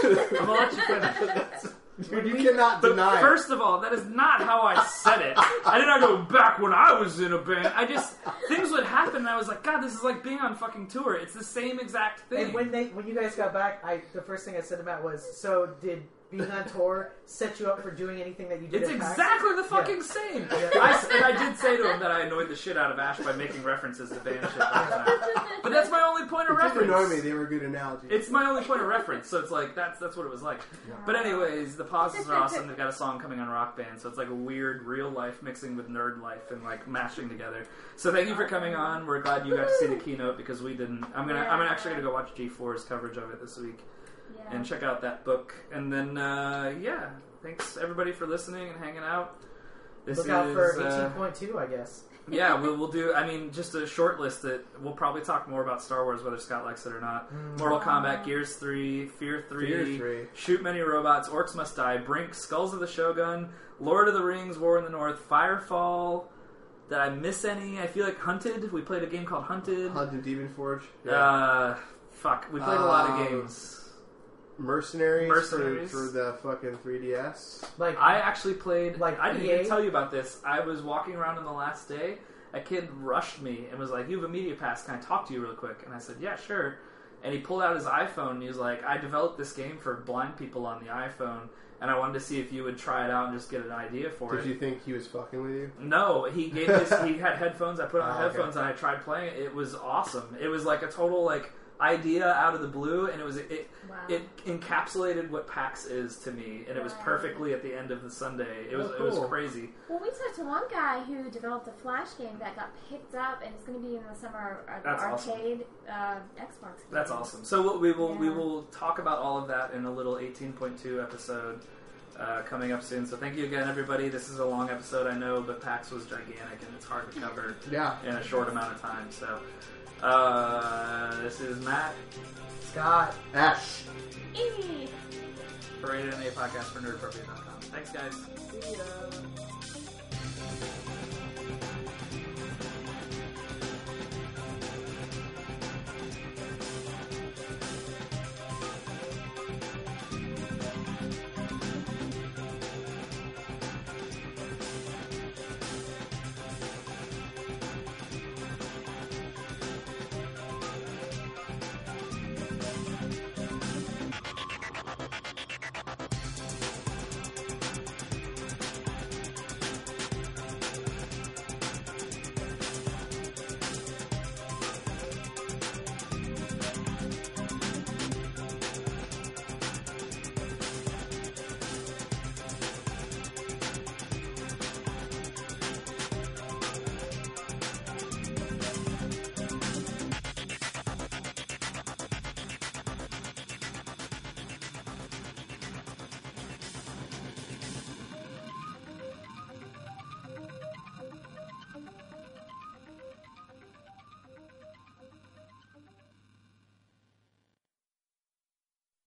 Dude, you cannot But deny first of all, that is not how I said it. I did not go back when I was in a band. Things would happen and I was like, God, this is like being on fucking tour. It's the same exact thing. And when you guys got back, the first thing I said to Matt was, so did being on tour set you up for doing anything that you did It's at PAX? exactly the fucking same. I did say to him that I annoyed the shit out of Ash by making references to band shit all the time. But that's my only point of It didn't reference. annoy me. They were good analogies. It's my only point of reference, so it's like that's what it was like. But anyways, the Pauses are awesome. They've got a song coming on Rock Band, so it's like a weird real life mixing with nerd life and like mashing together. So thank you for coming on. We're glad you got to see the keynote because we didn't. I'm actually gonna go watch G4's coverage of it this week. Yeah. And check out that book. And then, thanks everybody for listening and hanging out. Look out for 18.2, I guess. Yeah, we'll do, just a short list that we'll probably talk more about Star Wars, whether Scott likes it or not. Mortal Kombat, Gears 3, Fear 3, Shoot Many Robots, Orcs Must Die, Brink, Skulls of the Shogun, Lord of the Rings, War in the North, Firefall. Did I miss any? I feel like Hunted. We played a game called Hunted. Hunted Demon Forge. We played a lot of games. Mercenaries. For the fucking 3DS. I actually played. I didn't EA? even tell you about this. I was walking around on the last day. A kid rushed me and was like, "You have a media pass. Can I talk to you real quick?" And I said, "Yeah, sure." And he pulled out his iPhone and he was like, "I developed this game for blind people on the iPhone, and I wanted to see if you would try it out and just get an idea for it." Did you think he was fucking with you? No, he gave this. He had headphones. I put on headphones and I tried playing it. It was awesome. It was like a total idea out of the blue, and it encapsulated what PAX is to me, and it was perfectly at the end of the Sunday. It was crazy. Well, we talked to one guy who developed a Flash game that got picked up, and it's going to be in the summer arcade Xbox game. That's awesome. So we will talk about all of that in a little 18.2 episode coming up soon. So thank you again, everybody. This is a long episode, I know, but PAX was gigantic, and it's hard to cover in a short amount of time. So. This is Matt, Scott, Ash, Amy. for Rated NA Podcast for NerdAppropriate.com. Thanks, guys. See ya.